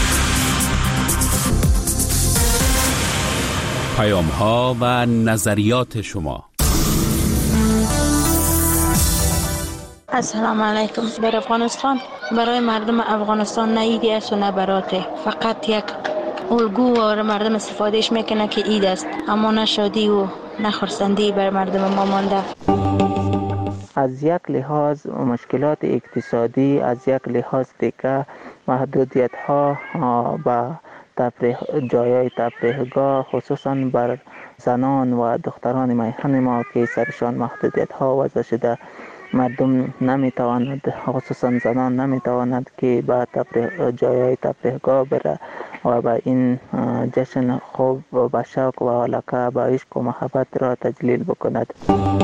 پیام ها و نظریات شما. السلام علیکم. بر افغانستان برای مردم افغانستان نه عیدی است و نه براته، فقط یک الگو و مردم استفادهش میکنه که عید است، اما نه شادی و نه خرسندی بر مردم ما مانده. از یک لحاظ مشکلات اقتصادی، از یک لحاظ دیگه محدودیت ها با تفریح جایای تفریحگاه خصوصا بر زنان و دختران میهن ما که سرشان محدودیت ها وضع شده، مردم نمیتواند خصوصا زنان نمیتواند که به تفریح جایای تفریحگاه بره و به این جشن خوب و به شوق و علاقه به عشق و محبت را تجلیل بکند.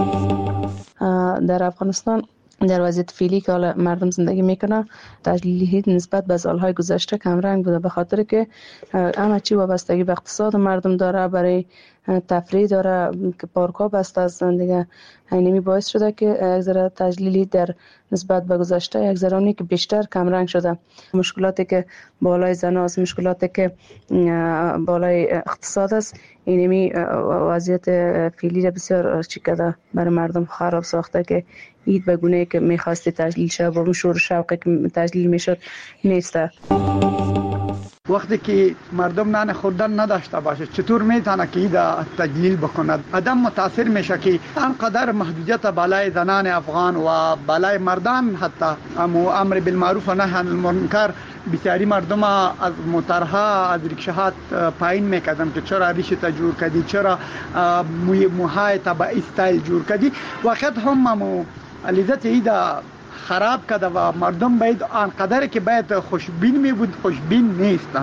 در افغانستان در وضعیت فعلی که مردم زندگی میکنه تجلیلی نسبت به سالهای گذشته کم رنگ بوده، به خاطر که همه چی وابستگی به اقتصاد مردم داره، برای تفریح داره که پارک ها بسته است دیگه. اینمی باعث شده که یک ذره تجلیلی در نسبت به گذشته یک ذره که بیشتر کم رنگ شده. مشکلاتی که بالای زناست، مشکلاتی که بالای اقتصاد است، اینمی وضعیت فعلی را بسیار چیکده برای مردم خراب ساخته که عید به گونه‌ای که می‌خواستی تجلیل شه با شور شوقی که تجلیل میشد نیسته. وقتی که مردم نان خوردن نداشته باشه چطور میتونه که ایده تجلیل بکند؟ آدم متاثر میشه که انقدر محدودیت بالای زنان افغان و بالای مردان، حتی امر بالمعروف و نهی عن المنکر، بیچاری مردم از موترها از ریکشاها پایین میکردن که چرا ریش تا جور کردی، چرا موی موهای تا به استایل جور کردی. وقت هم لذت ایده خراب کرده و مردم باید آنقدر که باید خوشبین می بود خوشبین نیستن.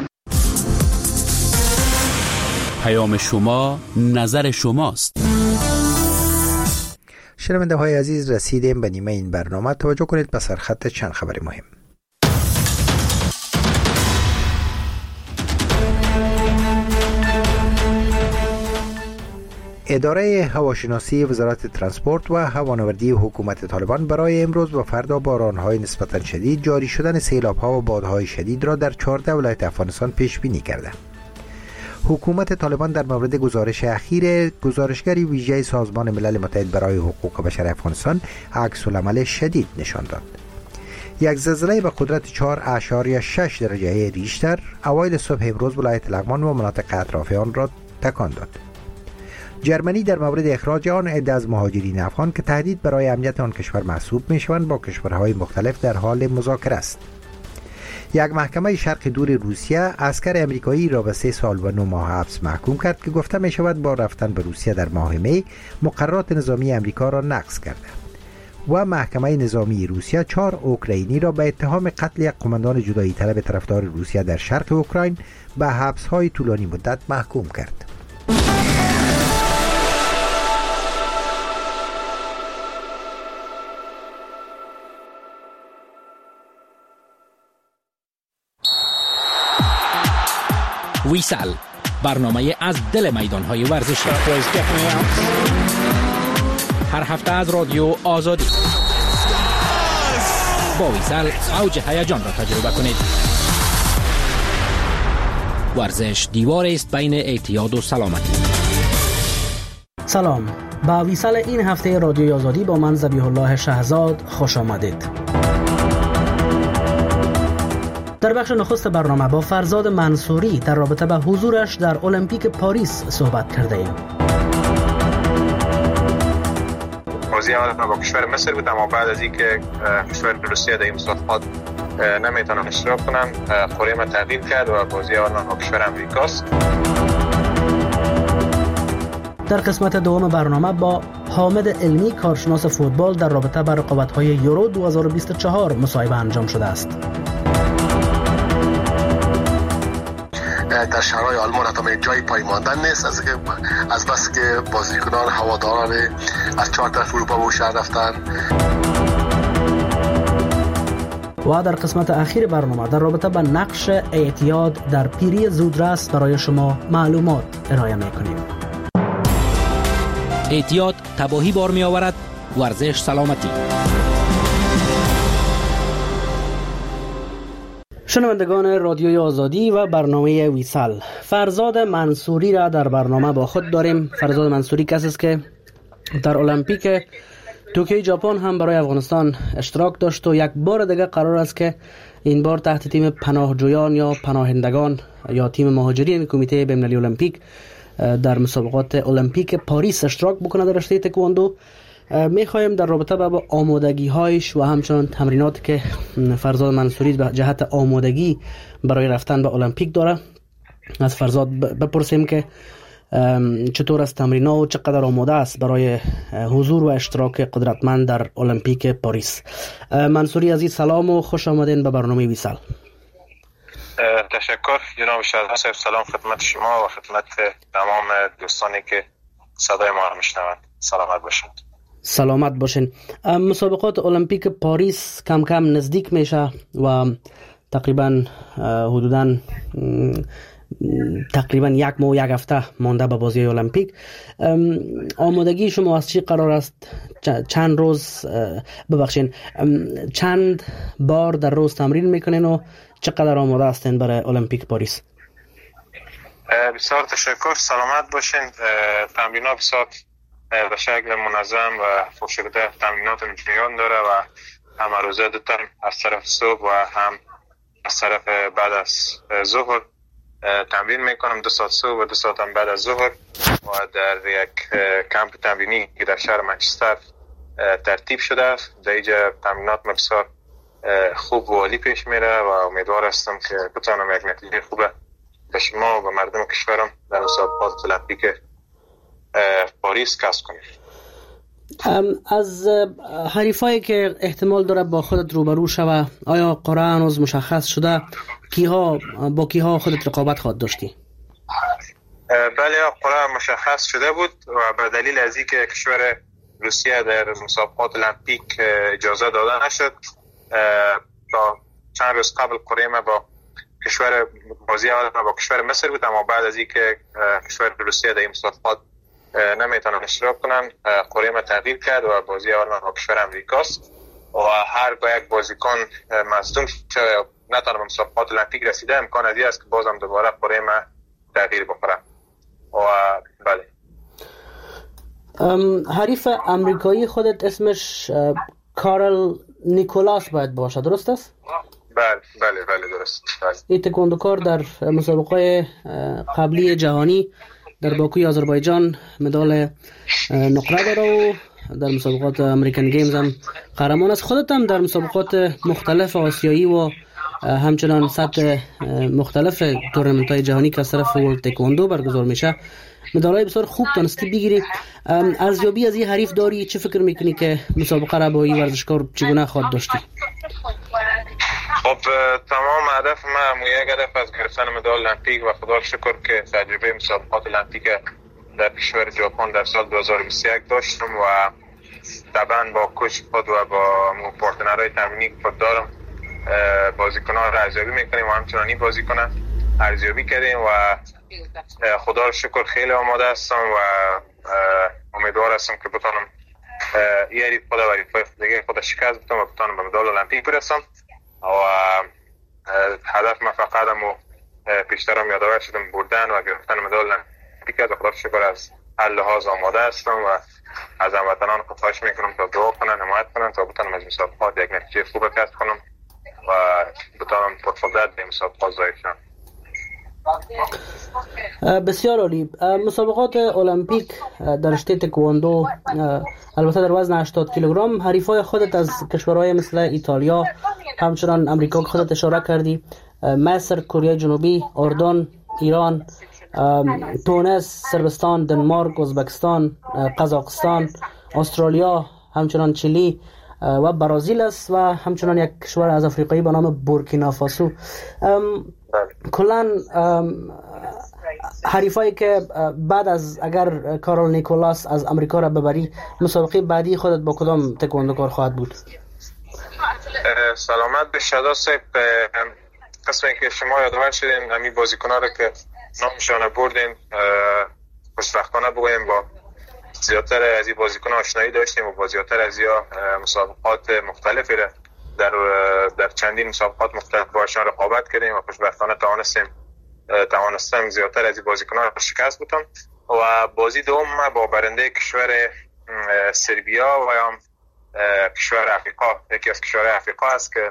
پیام شما نظر شماست. شنونده های عزیز، رسیدیم به نیمه این برنامه. توجه کنید به سرخط چند خبر مهم. اداره هواشناسی وزارت ترانسپورت و هوانوردی حکومت طالبان برای امروز و فردا باران‌های نسبتاً شدید، جاری شدن سیلاب‌ها و بادهای شدید را در چهارده ولایت افغانستان پیش بینی کرده. حکومت طالبان در مورد گزارش اخیر گزارشگری ویژه سازمان ملل متحد برای حقوق بشر افغانستان عکس‌العمل شدید نشان داد. یک زلزله به قدرت چهار اعشاریه شش درجه ریشتر اوایل صبح امروز ولایت لغمان و مناطق اطراف آن را تکان داد. جرمنی در مورد اخراج آن عده از مهاجرین افغان که تهدید برای امنیت آن کشور محسوب میشوند با کشورهای مختلف در حال مذاکره است. یک محکمه شرق دور روسیه عسکر امریکایی را به سه سال و نه ماه حبس محکوم کرد که گفته می شود با رفتن به روسیه در ماه می مقررات نظامی امریکا را نقض کرده. و محکمه نظامی روسیه چهار اوکراینی را به اتهام قتل یک قماندان جدایی طلب طرفدار روسیه در شرق اوکراین به حبس‌های طولانی مدت محکوم کرد. ویسال، برنامه از دل میدان‌های ورزشی، هر هفته از رادیو آزادی. با ویسال اوج هیجان را تجربه کنید. ورزش دیواری است بین اعتیاد و سلامتی. سلام، با ویسال این هفته رادیو آزادی با من ذبیح الله شهزاد خوش آمدید. در بخش نخست برنامه با فرزاد منصوری در رابطه به حضورش در المپیک پاریس صحبت کرده ایم. بازی ما با کشور مصر بود، اما بعد از اینکه کشور روسیه در این مسابقات نمیتونن اشتراک کنن، قرعه ما تغییر کرد و بازی آنها با کشور امریکاست. در قسمت دوم برنامه با حامد علمی کارشناس فوتبال در رابطه با رقابت‌های یورو دو هزار و بیست و چهار مصاحبه انجام شده است. در شهرهای آلمان حتی جای پای ماندن نیست، از که از بس که بازیکنان هواداران از چهار طرف اروپا به شهر رفتن. و در قسمت اخیر برنامه در رابطه با نقش اعتیاد در پیری زودرس برای شما معلومات ارائه می‌کنیم. اعتیاد تباهی بار می آورد، ورزش سلامتی. شنوندگان رادیوی آزادی و برنامه ویسال، فرزاد منصوری را در برنامه با خود داریم. فرزاد منصوری کسی است که در المپیک توکیو ژاپن هم برای افغانستان اشتراک داشت و یک بار دیگه قرار است که این بار تحت تیم پناهجویان یا پناهندگان یا تیم مهاجرین کمیته بین‌المللی المپیک در مسابقات المپیک پاریس اشتراک بکنه در رشته تکواندو. میخوایم در رابطه با آمادگی هایش و همچنان تمریناتی که فرزاد منصوری به جهت آمادگی برای رفتن به المپیک داره از فرزاد بپرسیم که چطور است تمرین‌ها و چقدر آماده است برای حضور و اشتراک قدرتمند در المپیک پاریس. منصوری عزیز سلام و خوش آمدین به برنامه ویسال. تشکر جناب شهزاده صاحب. سلام خدمت شما و خدمت تمام دوستانی که صدای ما رو میشنوند. سلامت باشید. سلامت باشین. مسابقات المپیک پاریس کم کم نزدیک میشه و تقریبا حدوداً تقریبا یک ماه و یک هفته مانده به بازی المپیک. آمادگی شما از چی قرار است؟ چند روز ببخشین چند بار در روز تمرین میکنین و چقدر آماده هستین برای المپیک پاریس؟ بسیار تشکر. سلامت باشین. تمرینات بسیار به شکل منظم و فوق‌العاده تمرینات جریان داره و هم روزه دو تایم از طرف صبح و هم از طرف بعد از ظهر تمرین میکنم. دو ساعت صبح و دو ساعت هم بعد از ظهر و در یک کمپ تمرینی که در شهر منچستر ترتیب شده است. در اینجا تمرینات بسیار خوب و عالی پیش میره و امیدوار هستم که بتونم یک نتیجه خوبه به شما و به مردم کشورم در مسابقات المپیک پاریس کسب کنیم. از حریفایی که احتمال داره با خودت روبرو شوه، آیا قرعه هنوز مشخص شده؟ کیها با کیها خودت رقابت خواهد داشتی؟ بله، قرعه مشخص شده بود و به دلیل از اینکه کشور روسیه در مسابقات المپیک اجازه داده نشد، تا چند روز قبل قرعه ما با کشور بازی اول با کشور مصر بود، اما بعد از اینکه کشور روسیه در این مسابقات نمیتونن اشتراک کنن، قرعه ما تغییر کرد و بازی اول ما با کشور امریکاست و هر با یک بازیکن مصدوم شده نتونه به مسابقات المپیک رسیده، امکان ازی است که بازم دوباره قرعه ما تغییر بخوره. و بله، حریف امریکایی خودت اسمش کارل نیکولاس باید باشه، درست است؟ بله بله بله درست. این تکواندوکار در مسابقه قبلی جهانی در باکوی آذربایجان مدال نقره داره و در مسابقات امریکن گیمز هم قهرمان است. خودت هم در مسابقات مختلف آسیایی و همچنان سطح مختلف تورنمنت‌های جهانی که از طرف ورلد تکواندو برگزار میشه مدال‌های بسیار خوب تونستی بگیری. ارزیابی از این حریف داری؟ چه فکر میکنی که مسابقه را با این ورزشکار چگونه خواهد داشتی؟ خب تمام هدف ما یک هدف از گرفتن مدال المپیک و خدا شکر که تجربه مسابقات المپیک در کشور ژاپن در سال دو هزار و بیست و یک داشتم و طبعا با کوچ خود و با پارتنرهای تمرینی خود دارم بازیکنان را ارزیابی میکنیم و همچنانی بازیکنان ارزیابی کردیم و خدا رو شکر خیلی آماده هستم و امیدوار هستم که بتونم این حریف خود و حریفای دیگه خود شکست بدم و بتونم به مدال المپیک برسم. و هدف ما فقط هم پیشترم یادآور شدم بردن و گرفتن مدال المپیک است و خدا شکر از هر لحاظ آماده هستم و از هموطنان خواهش میکنم تا دعا کنن، حمایت کنن تا بتونم از مسابقات یک نتیجه خوب کسب کنم و بتونم پرفضیلت به مسابقات ظاهر شم. بسیار عالی. مسابقات المپیک در رشته تکواندو البته در وزن هشتاد کیلوگرم حریفای خودت از کشورهای مثل ایتالیا، همچنان امریکا که خودت اشاره کردی، مصر، کره جنوبی، اردن، ایران، تونس، صربستان، دنمارک، ازبکستان، قزاقستان، استرالیا، همچنان چیلی و برازیل است و همچنان یک کشور از افریقایی به نام بورکینافاسو. کلان حریفایی که بعد از اگر کارل نیکولاس از امریکا را ببری، مسابقه بعدی خودت با کدام تکواندوکار خواهد بود؟ سلامت به شهزاده صاحب. قسمی که شما یادآور شدین همین بازیکن‌ها را که نامشان بردین، خوشبختانه بگویم با زیادتر از این بازیکن آشنایی داشتیم و با زیادتر از این مسابقات مختلفی را در در چندین مسابقات مختلف باشان رقابت کردیم و خوشبختانه توانستیم توانستم زیادتر از این بازیکن‌ها را شکست بدم. و بازی دوم با برنده کشور سربیا و هم کشور افریقا، یکی از کشورهای افریقا است که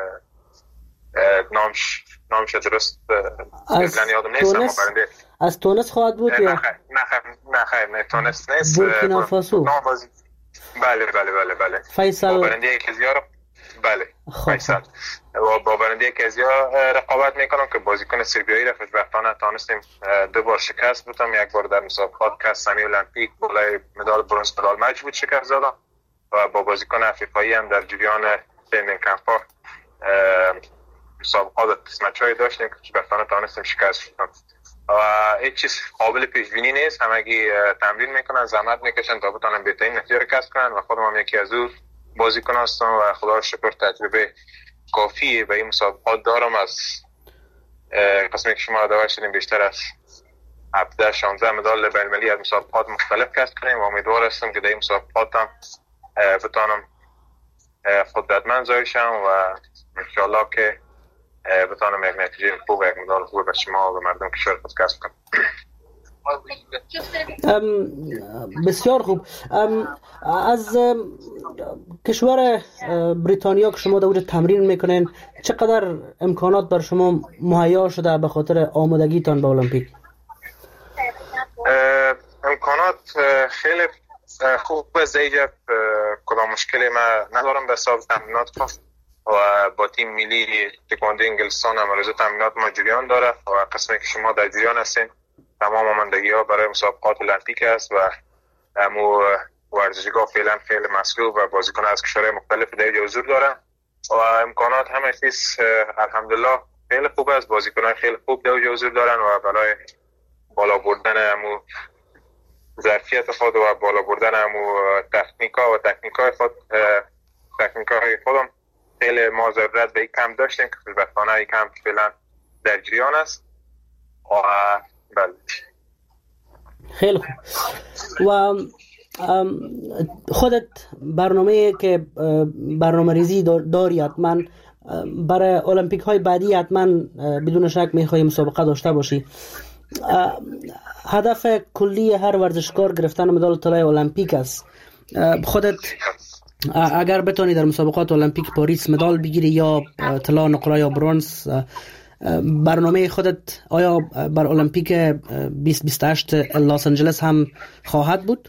نامش نامش درست قبلا یادم نیست، اما برنده از تونس خواهد بود یا نه خیر نه خیر نه تونس نیست، بورکینافاسو. بله بله بله بله فیصل برنده کزیا. بله فیصل و با برنده کزیا رقابت میکنم که بازیکن سربیایی را خوشبختانه تونستیم دو بار شکست بدم. یک بار در مسابقات کاس سمی المپیک بالای مدال برنز مدال مچ بود شکست دادم و با بازیکن افریقایی هم در جریان ترینینگ کمپ‌ها مسابقات تسمچای داشتیم که خوشبختانه تونستیم شکست شدیم و هیچ چیز قابل پیش بینی نیست. همگی تمرین میکنن، زحمت میکشن تا بتونن بهترین نتیجه رو کسب کنن و خودم هم یکی از اون بازیکن هستم و خدا رو شکر تجربه کافی به این مسابقات دارم. از قسمی که شما دعوت شدیم بیشتر از هفده شانزده مدال بین‌المللی از مسابقات مختلف کسب کنیم و امیدوار هستم که در این مسابقات هم بتونم قدرتمند ظاهر شم و انشاءالله که بتونم یک نتیجه خوب، یک مدال خوب به شما و مردم کشور خود کسب کنم. بسیار خوب. از کشور بریتانیا که شما در اونجا تمرین میکنین چقدر امکانات بر شما مهیا شده به خاطر آمادگیتان به المپیک؟ امکانات خیلی خوب است دیگه، کدام مشکلی ما ندارم به حساب تمرینات و با تیم ملی تکواندو انگلستان هم روز تمرینات ما جریان داره و قسمی که شما در جریان هستین تمام آمادگی ها برای مسابقات المپیک است و همو ورزشگاه فعلا خیلی مصروف و بازیکن از کشورهای مختلف در حضور دارن و امکانات همه چیز الحمدلله خیلی خوب است. بازیکنان خیلی خوب در حضور دارن و برای بالا بردن همو ظرفیت خود و بالا بردن همو تکنیکا و تکنیکای خود تکنیکای خودم خیلی ما ضرورت به یک کم داشتیم که خوشبختانه یک کم فعلا در جریان است و بله. خیلی خوب. و خودت برنامه که برنامه ریزی داری حتما برای المپیک های بعدی حتما بدون شک میخوای مسابقه داشته باشی. هدف کلی هر ورزشکار گرفتن مدال طلای المپیک است. خودت اگر بتونی در مسابقات المپیک پاریس مدال بگیری یا طلا، نقره یا برنز، برنامه خودت آیا بر المپیک بیست بیست و هشت لس آنجلس هم خواهد بود؟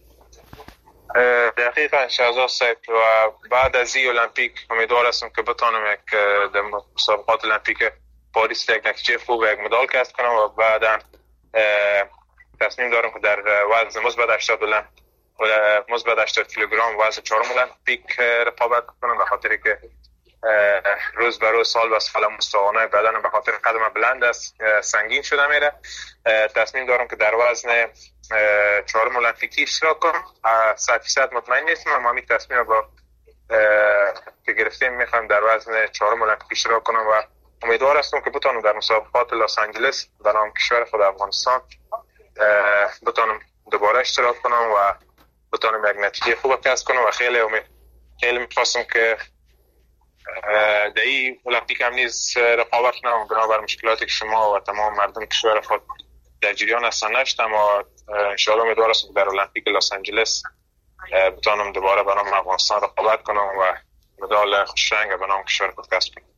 دقیقاً شهزاد صاحب و بعد از این المپیک امیدوار هستم که بتونم یک در مسابقات المپیک پاریس یک نتیجه خوب یک مدال کسب کنم و بعدا تصمیم دارم که در وزن مثبت هشتاد مثبت هشتاد کیلوگرم وزن چهارم المپیک رقابت کنم، به خاطر که روز به روز سال به سال مستوانه بدنم به خاطر قدم بلند است سنگین شده میره. تصمیم دارم که در وزن چهارم المپیکی اشتراک کنم. صد فیصد مطمئن نیستم اما همین تصمیم با که گرفتیم میخوام در وزن چهارم المپیکی اشتراک کنم و امیدوار هستم که بتونم در مسابقات لس آنجلس در نام کشور خود افغانستان بتونم دوباره اشتراک کنم و بتونم یک نتیجه خوب کسب کنم و خیلی امید خیلی میخواستم که در این المپیک هم نیز رقابت کنم بنابر مشکلاتی که شما و تمام مردم کشور خود در جریان هستن نشد، اما انشاءالله امیدوار هستم در المپیک لس آنجلس بتونم دوباره به نام افغانستان رقابت کنم و مدال خوش رنگ به نام کشور خود کسب کنم.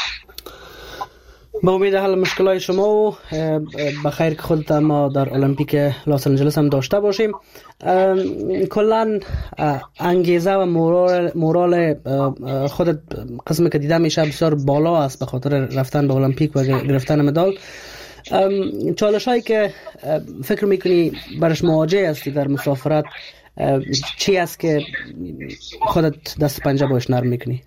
با امید حل مشکلات شما و بخیر که خودت ما در المپیک لس آنجلس هم داشته باشیم. کلا انگیزه و مورال مورال خودت قسمی که دیده میشه بسیار بالا است به خاطر رفتن به المپیک و گرفتن مدال. چالش هایی که فکر میکنی برش مواجه هستی در مسافرت چی است که خودت دست پنجه باش نرم میکنی؟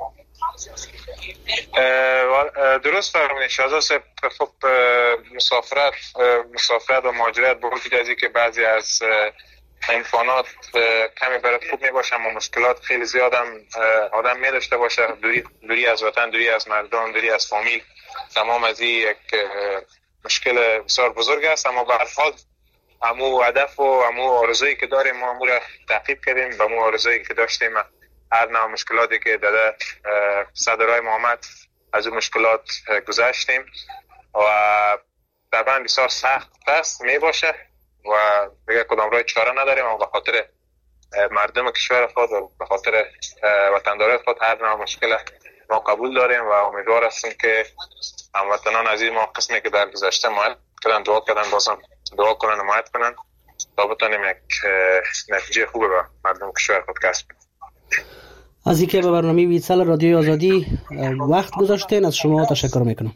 درست فرمودید شهزاد صاحب. خب مسافرت مسافرت و مهاجرت با وجود از اینکه بعضی از امکانات کمی برات خوب میباشه اما مشکلات خیلی زیاد هم آدم میداشته باشه، دوری دوری از وطن، دوری از مردم، دوری از فامیل، تمام از این یک مشکل بسیار بزرگ است، اما به هر حال همو هدف و همو آرزویی که داریم ما همو را تعقیب کردیم، به همو آرزویی که داشتیم هر نوع مشکلاتی که در صدرهای محمد از اون مشکلات گذشتیم و طبعا بسیار سخت است می باشه و دیگه کدام راه چاره نداریم، اما به خاطر مردم کشور خود و به خاطر وطندارای خود هر نوع مشکل ما قبول داریم و امیدوار هستیم که هموطنان عزیز ما قسمی که در گذشته حمایت کردن دعا کردن بازم دعا کنن و حمایت کنن تا بتونیم یک نتیجه خوب به مردم کشور خود کسب کنیم. از اینکه به برنامه ویسال رادیوی آزادی وقت گذاشتین از شما تشکر میکنم.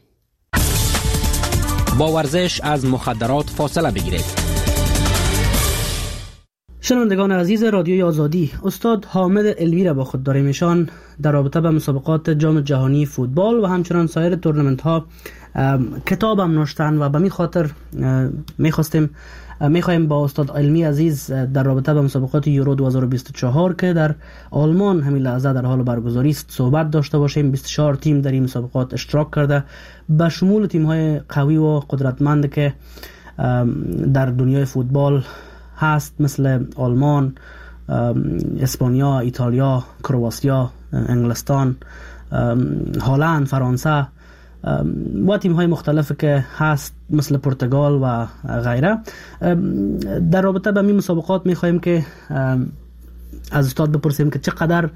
با ورزش از مخدرات فاصله بگیرید. شنوندگان عزیز رادیوی آزادی، استاد حامد علوی را با خود داریم. ایشان در رابطه با مسابقات جام جهانی فوتبال و همچنان سایر تورنمنت ها کتاب هم نوشتن و به می خاطر میخواستیم میخوایم با استاد علمی عزیز در رابطه با مسابقات یورو دو هزار و بیست و چهار که در آلمان همین لحظه در حال برگزاری است صحبت داشته باشیم. بیست و چهار تیم در این مسابقات اشتراک کرده، به شمول تیم های قوی و قدرتمند که در دنیای فوتبال هست، مثل آلمان، اسپانیا، ایتالیا، کرواتیا، انگلستان، هلند، فرانسه و تیم های مختلفی که هست مثل پرتغال و غیره. در رابطه با این مسابقات میخوایم که از استاد بپرسیم که چقدر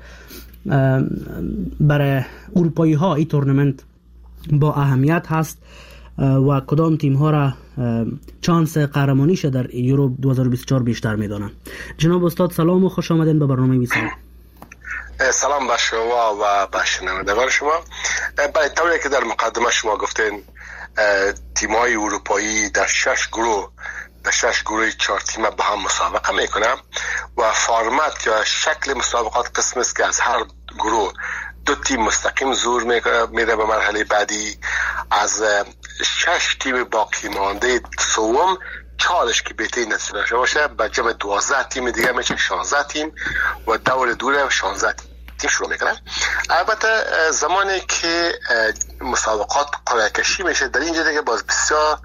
برای اروپایی ها این تورنمنت با اهمیت هست و کدام تیم ها را چانس قهرمانیش در یورو دو هزار و بیست و چهار بیشتر میدانن. جناب استاد سلام و خوش آمدین به برنامه ویسال. سلام به شما و به شنوندگان شما. برای طوری که در مقدمه شما گفتین تیم‌های اروپایی در شش گروه در شش گروه چهار تیمه با هم مسابقه میکنه و فرمت یا شکل مسابقات قسم است که از هر گروه دو تیم مستقیم زور میره به مرحله بعدی. از شش تیم باقی مانده سوم چهارش که بهترین نتیجه داشته باشه به جمع دوازده تیم دیگه میشه شانزده تیم و دور دور شانزده تیم شروع میکنن. البته زمانی که مسابقات قرعه کشی میشه در اینجا دیگه باز بسیار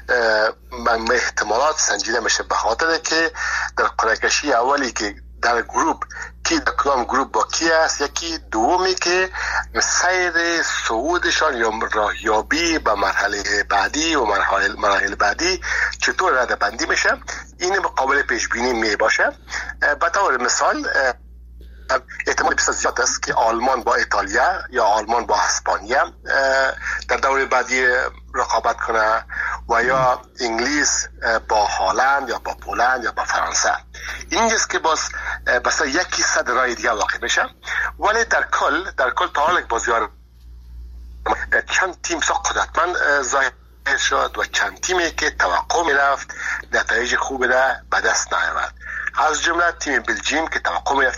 احتمالات سنجیده میشه، به خاطر که در قرعه کشی اولی که در گروپ کی در کدام گروپ با کی است، یکی دومی که سیر صعودشان یا راهیابی به مرحله بعدی و مرحله مراحل بعدی چطور رده بندی میشه، این قابل پیش بینی می باشه. به طور مثال احتمال بسیار زیاد است که آلمان با ایتالیا یا آلمان با اسپانیا در دور بعدی رقابت کنه و یا انگلیس با هلند یا با پولند یا با فرانسه. اینجاست که باز بس یکی صد رای دیگه واقع میشه. ولی در کل در کل تا حالا بازیار چند تیم سا قدرتمند ظاهر شد و چند تیمی که توقع میرفت نتایج خوبی را به دست نیاورد. از جمله تیم بلژیم که توقع میرفت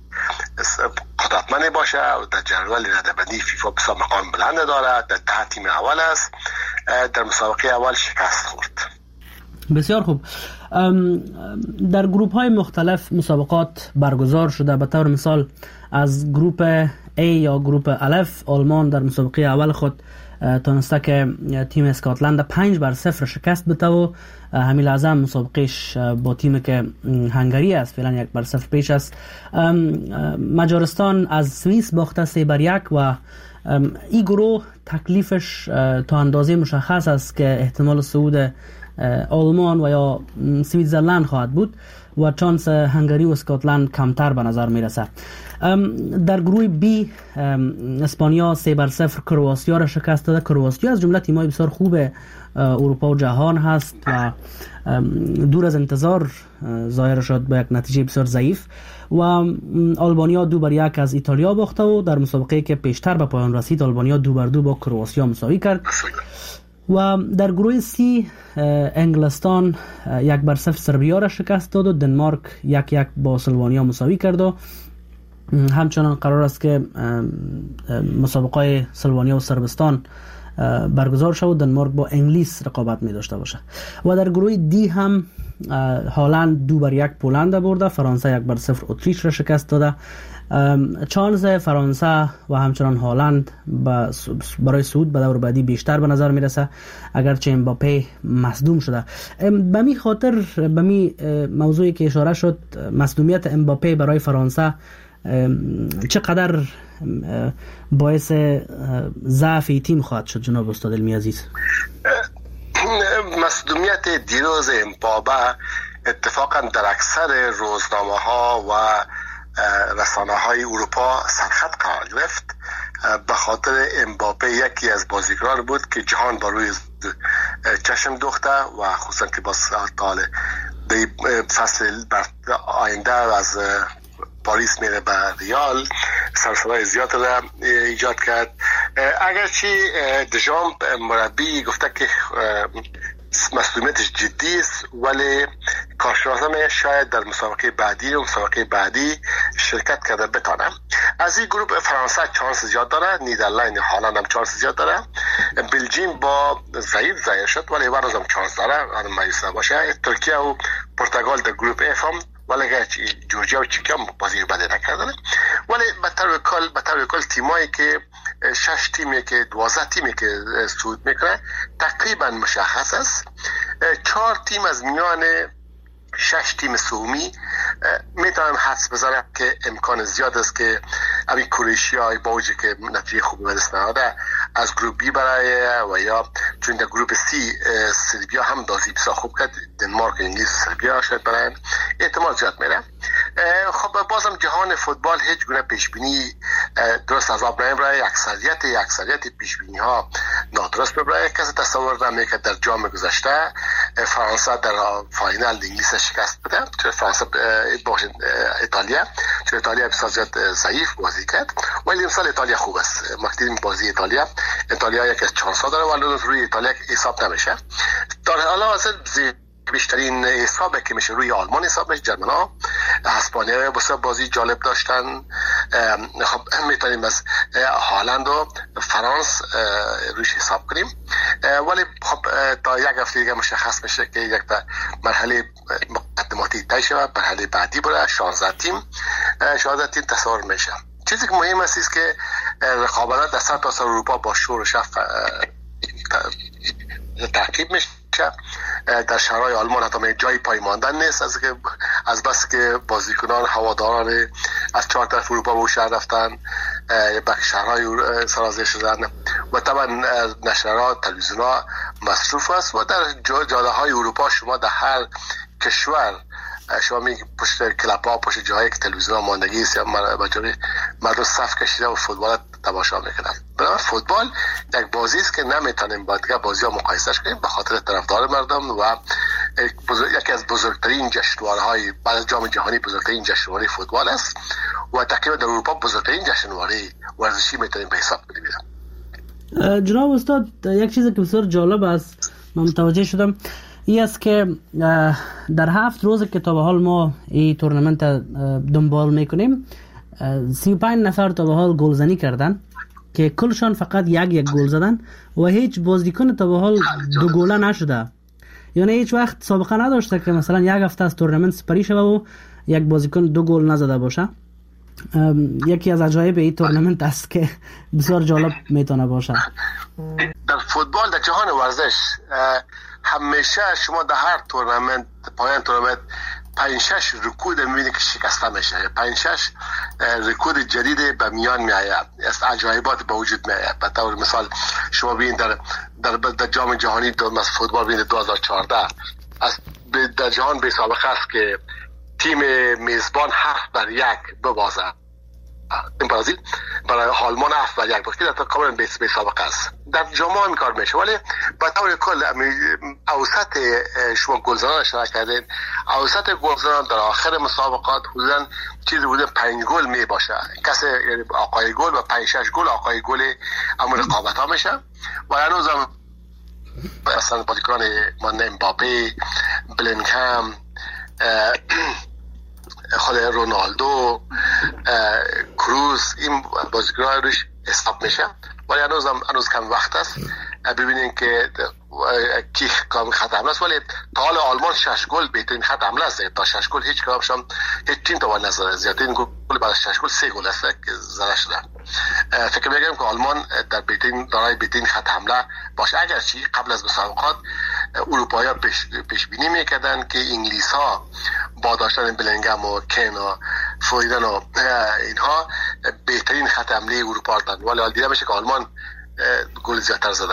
قدرتمند باشه و در جدول رده‌بندی فیفا بسیار مقام بلند دارد، در ده تیم اول است، در مسابقه اول شکست خورد. بسیار خوب. در گروپ های مختلف مسابقات برگزار شده. به طور مثال از گروپ A یا گروپ الف آلمان در مسابقه اول خود تونسته که تیم اسکاتلند پنج بر صفر شکست بده و همین لحظه مسابقهش با تیم که هنگری است فعلا یک بر صفر پیش است. مجارستان از سوئیس باخته سه بر یک و این گروه تکلیفش تا اندازه مشخص است که احتمال صعود آلمان و یا سویتزرلند خواهد بود و چانس هنگری و اسکاتلند کمتر به نظر میرسه. در گروه بی اسپانیا سه بر صفر کرواتیا را شکست داده. کرواتیا از جمله تیم‌های بسیار خوب اروپا و جهان هست و دور از انتظار ظاهر شد با یک نتیجه بسیار ضعیف. و آلبانیا دو بر یک از ایتالیا باخته و در مسابقه که پیشتر به پایان رسید آلبانیا دو بر دو با کرواتیا مساوی کرد. و در گروه سی انگلستان یک بر صفر سربیا را شکست داد و دنمارک یک یک با سلوانیا مساوی کرد و همچنان قرار است که مسابقه سلوانیا و سربستان برگزار شد و دنمارک با انگلیس رقابت می داشته باشه. و در گروه دی هم هلند دو بر یک پولند برده، فرانسه یک بر صفر اتریش را شکست داده. چانس فرانسه و همچنان هلند برای صعود به دور بعدی بیشتر به نظر میرسه اگرچه امباپه مصدوم شده. به می خاطر به می موضوعی که اشاره شد، مصدومیت امباپه برای فرانسه چقدر باعث ضعف تیم خواهد شد جناب استاد علمی عزیز؟ مصدومیت دیروز امباپه اتفاقا در اکثر روزنامه ها و رسانه های اروپا سرخط قرار گرفت، به خاطر امباپه یکی از بازیکنان بود که جهان با روی چشم دوخته و خصوصا که با سال فصل آینده از پاریس میره به ریال سرصدای زیاد را ایجاد کرد. اگرچه دژامپ مربی گفته که مسئولیتش جدی است، ولی کارشناسان شاید در مسابقه بعدی و مسابقه بعدی شرکت کرده بتانه. از این گروه فرانسه چانس زیاد داره، نیدرلند، هلند هم چانس زیاد داره، بلژیم با ضعیف ضعیف شد ولی ورز هم چانس داره، آدم مایوس نباشه. ترکیه و پرتغال در گروه اف هم، ولی جورجیا و چکی هم بازی بدی نکردن. ولی به طور کل به طور کل تیمایی که شش تیمی که دوازده تیمی که صعود میکنه تقریبا مشخص است. چهار تیم از میان شش تیم سومی میتونم حدس بزنم که امکان زیاد است که ابی کرواتیا با وجود که نتیجه خوبی به دست نهاده از گروه بی برای و یا چون در گروه سی سربیا هم دازی بسیار خوب کرد، دنمارک، انگلیس، سربیا شاید برای احتمال زیاد میره. خب بازم جهان فوتبال هیچ گونه پیشبینی درست از آب نمیبره، اکثریت اکثریت پیشبینی ها نادرست میبره. کسی تصور نمیکنه در جام گذشته فرانسه در فاینال انگلیس شکست بده، چون فرانسه باشه ایتالیا، چون ایتالیا بسیار زیاد ضعیف بازی کرد، ولی امسال ایتالیا خوب است. ما دیدیم بازی ایتالیا، ایتالیا یک از چانس ها داره ولی روی ایتالیا حساب نمیشه. در حالا اصلا بیشترین حسابه که میشه روی آلمان حساب میشه، جرمن ها، اسپانیا بسیار بازی جالب داشتن. خب میتونیم از هالند و فرانس روش حساب کنیم، ولی خب تا یک هفته دیگه مشخص میشه که یک مرحله مقدماتی طی شود، مرحله بعدی بره شانزده تیم شانزده تیم تصور میشه. چیزی که مهم است که رقابت در سرتاسر اروپا با شور و شف تعقیب میشه. در شهرهای آلمان حتی جای پای ماندن نیست، از که از بس که بازیکنان هواداران از چهار طرف اروپا به شهر رفتن، به شهرهای سرازیر شدن و طبعا نشرات تلویزیون‌ها مصروف است و در جاده های اروپا شما در هر کشور شما میگی پشت کلاب ها، پشت جایی که تلویزیون ماندگی است یا مردم صف کشیده و فوتبال تماشا میکنن. برای فوتبال یک بازی است که نمیتونیم با دیگه بازی ها مقایسهش کنیم، به خاطر طرفدار مردم و یکی از بزرگترین جشنواره‌های بعد از جام جهانی بزرگترین جشنواره فوتبال است و تقریبا در اروپا بزرگترین جشنواره ورزشی میتونیم به حساب بگیریم. جناب استاد، یک چیزی که بسیار جالب است من متوجه شدم این است که در هفت روز که تا به حال ما این تورنمنت دنبال میکنیم سی و پنج نفر تا به حال گلزنی کردن که کلشان فقط یک یک گل زدن و هیچ بازیکن تا به حال دو گله نشده، یعنی هیچ وقت سابقه نداشته که مثلا یک هفته از تورنمنت سپری شده و یک بازیکن دو گل نزده باشه. یکی از عجایب این تورنمنت است که بسیار جالب میتونه باشه. در فوتبال در جهان ورزش همیشه شما در هر تورنمنت پایان تورنمنت پنج شش رکورد میبینید که شکسته میشه، پنج شش رکورد جدید به میان میآید، از عجایبات به وجود میآید. به طور مثال شما ببینید در در, در جام جهانی دو فوتبال ببینید دو هزار و چهارده از در جهان به سابقه است که تیم میزبان هفت بر یک ببازه. این برزیل برای آلمان هفت بر یک باشه، در کاملا به سابقه است. در جام این کار میشه، ولی به طور کل اوسط شما گلزنان اشاره کردین، اوسط گلزنان در آخر مسابقات حدودا چیزی بوده پنج گل می باشه. کسی آقای گل و پنج شش گل آقای گل اما رقابت ها میشه و هنوز هم اصلا بازیکنان مانند امباپه، بلینگهام، خود رونالدو، کروز، این بازیکنان روش حساب میشه، ولی هنوز هم هنوز کم وقت است ببینین که کی کام خط حمله است. ولی تا حال آلمان شش گل بهترین خط حمله است، تا شش گل هیچ کدامش هم هیچ تیم توان نزده، زیادترین گل بعد از شش گل سه گل است که زده شده. فکر می‌کنم که آلمان در بهترین دارای بهترین خط حمله باشه، اگرچه قبل از مسابقات اروپایی‌ها پیش پیش بینی می‌کردن که انگلیس‌ها با داشتن بلینگهام و کین و فویدن و اینها بهترین خط حمله اروپا دارن، ولی حال دیده میشه که آلمان گل زیادتر زده.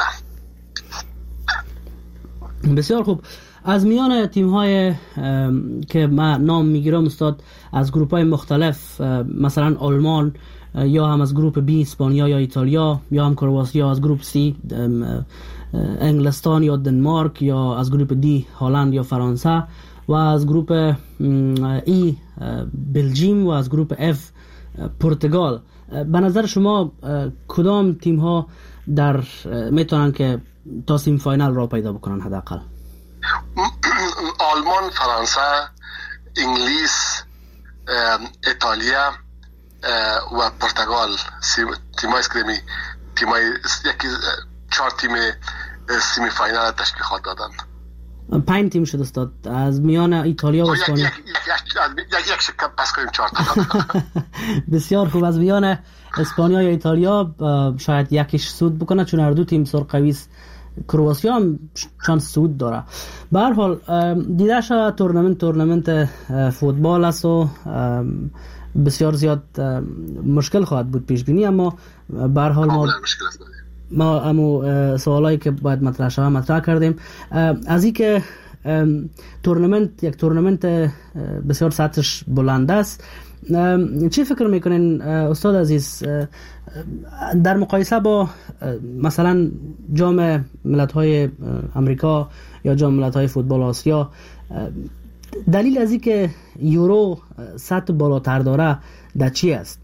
بسیار خوب. از میان تیم‌های که من نام میگیرم استاد از گروه‌های مختلف، مثلا آلمان یا هم از گروه بی اسپانیا یا ایتالیا یا هم کرواتیا، از گروه سی انگلستان یا دنمارک، یا از گروه دی هلند یا فرانسه، و از گروه ای بلژیم و از گروه اف پرتغال. به نظر شما کدام تیم ها در میتونن که تا سیم فاینال را پیدا بکنن حداقل؟ آلمان، فرانسه، انگلیس، ایتالیا و پرتغال تیمای اسکریمی تیمای یکی چهار تیم سیمی فاینال تشکیل خواهد دادن. پنج تیم شد استاد از میان ایتالیا و اسپانیا. یک یک یک شکم پس کنیم چهار تا. بسیار خوب. از میان اسپانیا یا ایتالیا شاید یکیش صعود بکنه چون هر دو تیم بسیار قوی است. کرواتیا هم چند صعود داره. به هر حال دیده شد تورنمنت تورنمنت فوتبال است و بسیار زیاد مشکل خواهد بود پیش بینی، اما به هر حال ما ما امو سوالایی که باید مطرح شود مطرح کردیم. از این که تورنمنت یک تورنمنت بسیار سطحش بلند است، چی فکر میکنین استاد عزیز در مقایسه با مثلا جام ملت‌های امریکا یا جام ملت‌های فوتبال آسیا، دلیل از این که یورو سطح بالاتر داره در چی است؟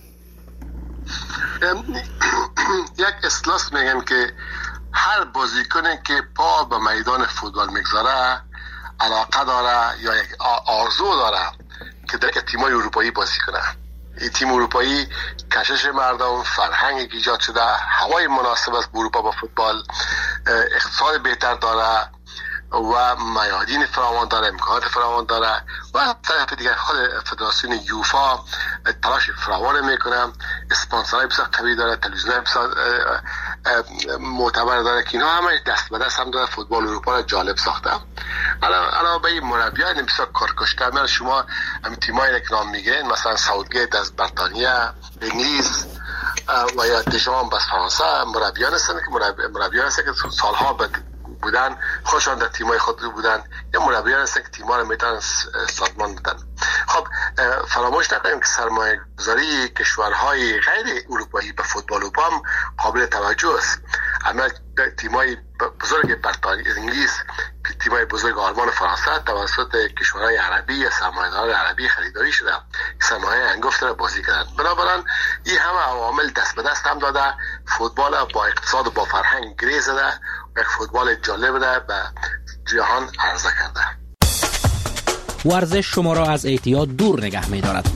یک اصطلاح میگن که هر بازیکنی که پا به میدان فوتبال میگذاره علاقه داره یا یک آرزو داره که در تیم‌های اروپایی بازی کنه. این تیم اروپایی کشش مردم، فرهنگ ایجاد شده، هوای مناسب است به اروپا با فوتبال، اقتصاد بهتر داره و میادین فراوان داره، امکانات فراوان داره و از طرف دیگر خود فدراسیون یوفا تلاش فراوان میکنه، اسپانسرای بسیار قوی داره، تلویزیون بسیار معتبر داره که اینا همه دست به دست هم داره فوتبال اروپا را جالب ساخته. علاوه بر این مربیان بسیار کارکشته میان، شما هم تیمایی که نام میگین مثلا ساوتگیت از بریتانیا، انگلیس و یا دژام از فرانسه مربیان هستن که مربیان هستن که سالها بعد بودن خوشان در تیمای خود بودن یا مربیان هستن که تیم‌ها رو میتونن سازمان بدن. خب فراموش نکنیم که سرمایه گذاری کشورهای غیر اروپایی به فوتبال اروپا هم قابل توجه است. اما تیمای بزرگ بریتانیا، انگلیس، تیمای بزرگ آلمان و فرانسه توسط کشورهای عربی یا سرمایه‌داران عربی خریداری شده، سرمایه انگفت را بازی کردن. بنابراین این همه عوامل دست به دست هم داده فوتبال با اقتصاد و با فرهنگ گره زده، یک فوتبال جالب ده به جهان عرضه کرده. ورزش شما را از اعتیاد دور نگه می دارد.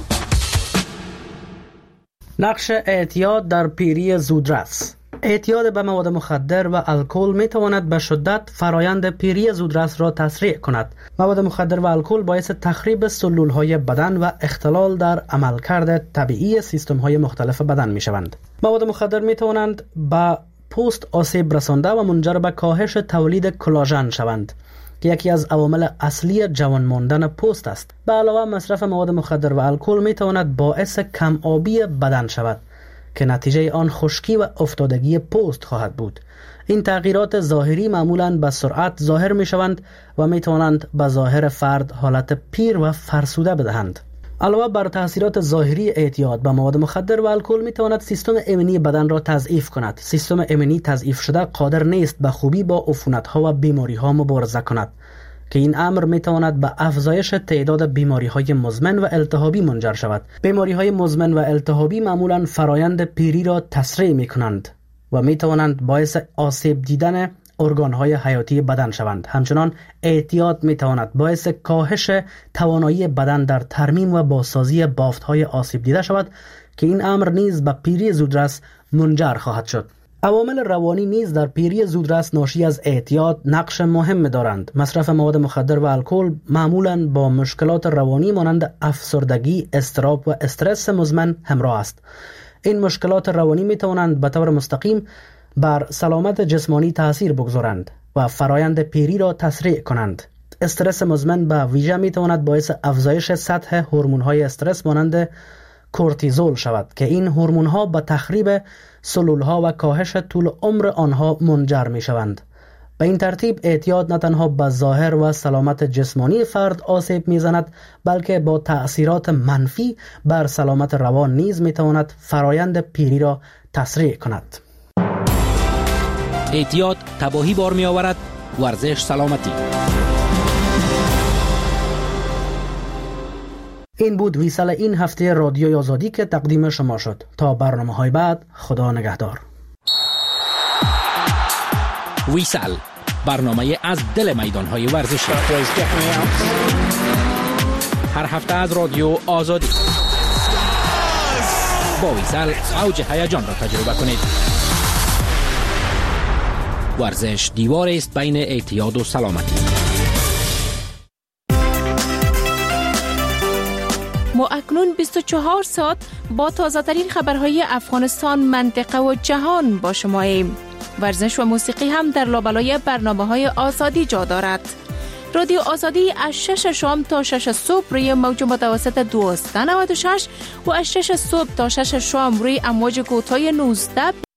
نقش اعتیاد در پیری زودرس. اعتیاد به مواد مخدر و الکل می تواند به شدت فرایند پیری زودرس را تسریع کند. مواد مخدر و الکل باعث تخریب سلولهای بدن و اختلال در عملکرد طبیعی سیستم‌های مختلف بدن می شوند. مواد مخدر می توانند به پوست آسیب رسانده و منجر به کاهش تولید کلاژن شوند که یکی از عوامل اصلی جوان ماندن پوست است. به علاوه مصرف مواد مخدر و الکل می تواند باعث کم آبی بدن شود که نتیجه آن خشکی و افتادگی پوست خواهد بود. این تغییرات ظاهری معمولاً به سرعت ظاهر می شوند و می توانند به ظاهر فرد حالت پیر و فرسوده بدهند. علاوه بر تاثیرات ظاهری اعتیاد به مواد مخدر و الکل می تواند سیستم ایمنی بدن را تضعیف کند. سیستم ایمنی تضعیف شده قادر نیست به خوبی با عفونت‌ها و بیماری‌ها مبارزه کند که این امر می تواند به افزایش تعداد بیماری‌های مزمن و التهابی منجر شود. بیماری‌های مزمن و التهابی معمولاً فرایند پیری را تسریع می کنند و می توانند باعث آسیب دیدن ارگان‌های حیاتی بدن شوند. همچنان اعتیاد می تواند باعث کاهش توانایی بدن در ترمیم و بازسازی بافت‌های آسیب دیده شود که این امر نیز به پیری زودرس منجر خواهد شد. عوامل روانی نیز در پیری زودرس ناشی از اعتیاد نقش مهم دارند. مصرف مواد مخدر و الکل معمولاً با مشکلات روانی مانند افسردگی، اضطراب و استرس مزمن همراه است. این مشکلات روانی می توانند به طور مستقیم بر سلامت جسمانی تاثیر بگذارند و فرایند پیری را تسریع کنند. استرس مزمن به ویژه می تواند باعث افزایش سطح هورمون‌های استرس مانند کورتیزول شود که این هورمون‌ها به تخریب سلول‌ها و کاهش طول عمر آنها منجر می شوند. به این ترتیب اعتیاد نه تنها به ظاهر و سلامت جسمانی فرد آسیب می زند بلکه با تأثیرات منفی بر سلامت روان نیز می تواند فرایند پیری را تسریع کند. اعتیاد تباهی بار می آورد، ورزش سلامتی. این بود ویسال این هفته رادیوی آزادی که تقدیم شما شد. تا برنامه های بعد، خدا نگهدار. ویسال برنامه از دل میدان‌های ورزشی. هر هفته از رادیو آزادی با ویسل اوج هیجان را تجربه کنید. ورزش دیوار است بین اعتیاد و سلامتی. ما اکنون بیست و چهار ساعت با تازه ترین خبرهای افغانستان، منطقه و جهان با شماییم. ورزش و موسیقی هم در لابلای برنامه‌های آزادی جا دارد. رادیو آزادی از شش شام تا شش صبح روی موج متوسط دویست و نود و شش و از شش صبح تا شش شام روی امواج کوتاه نوزده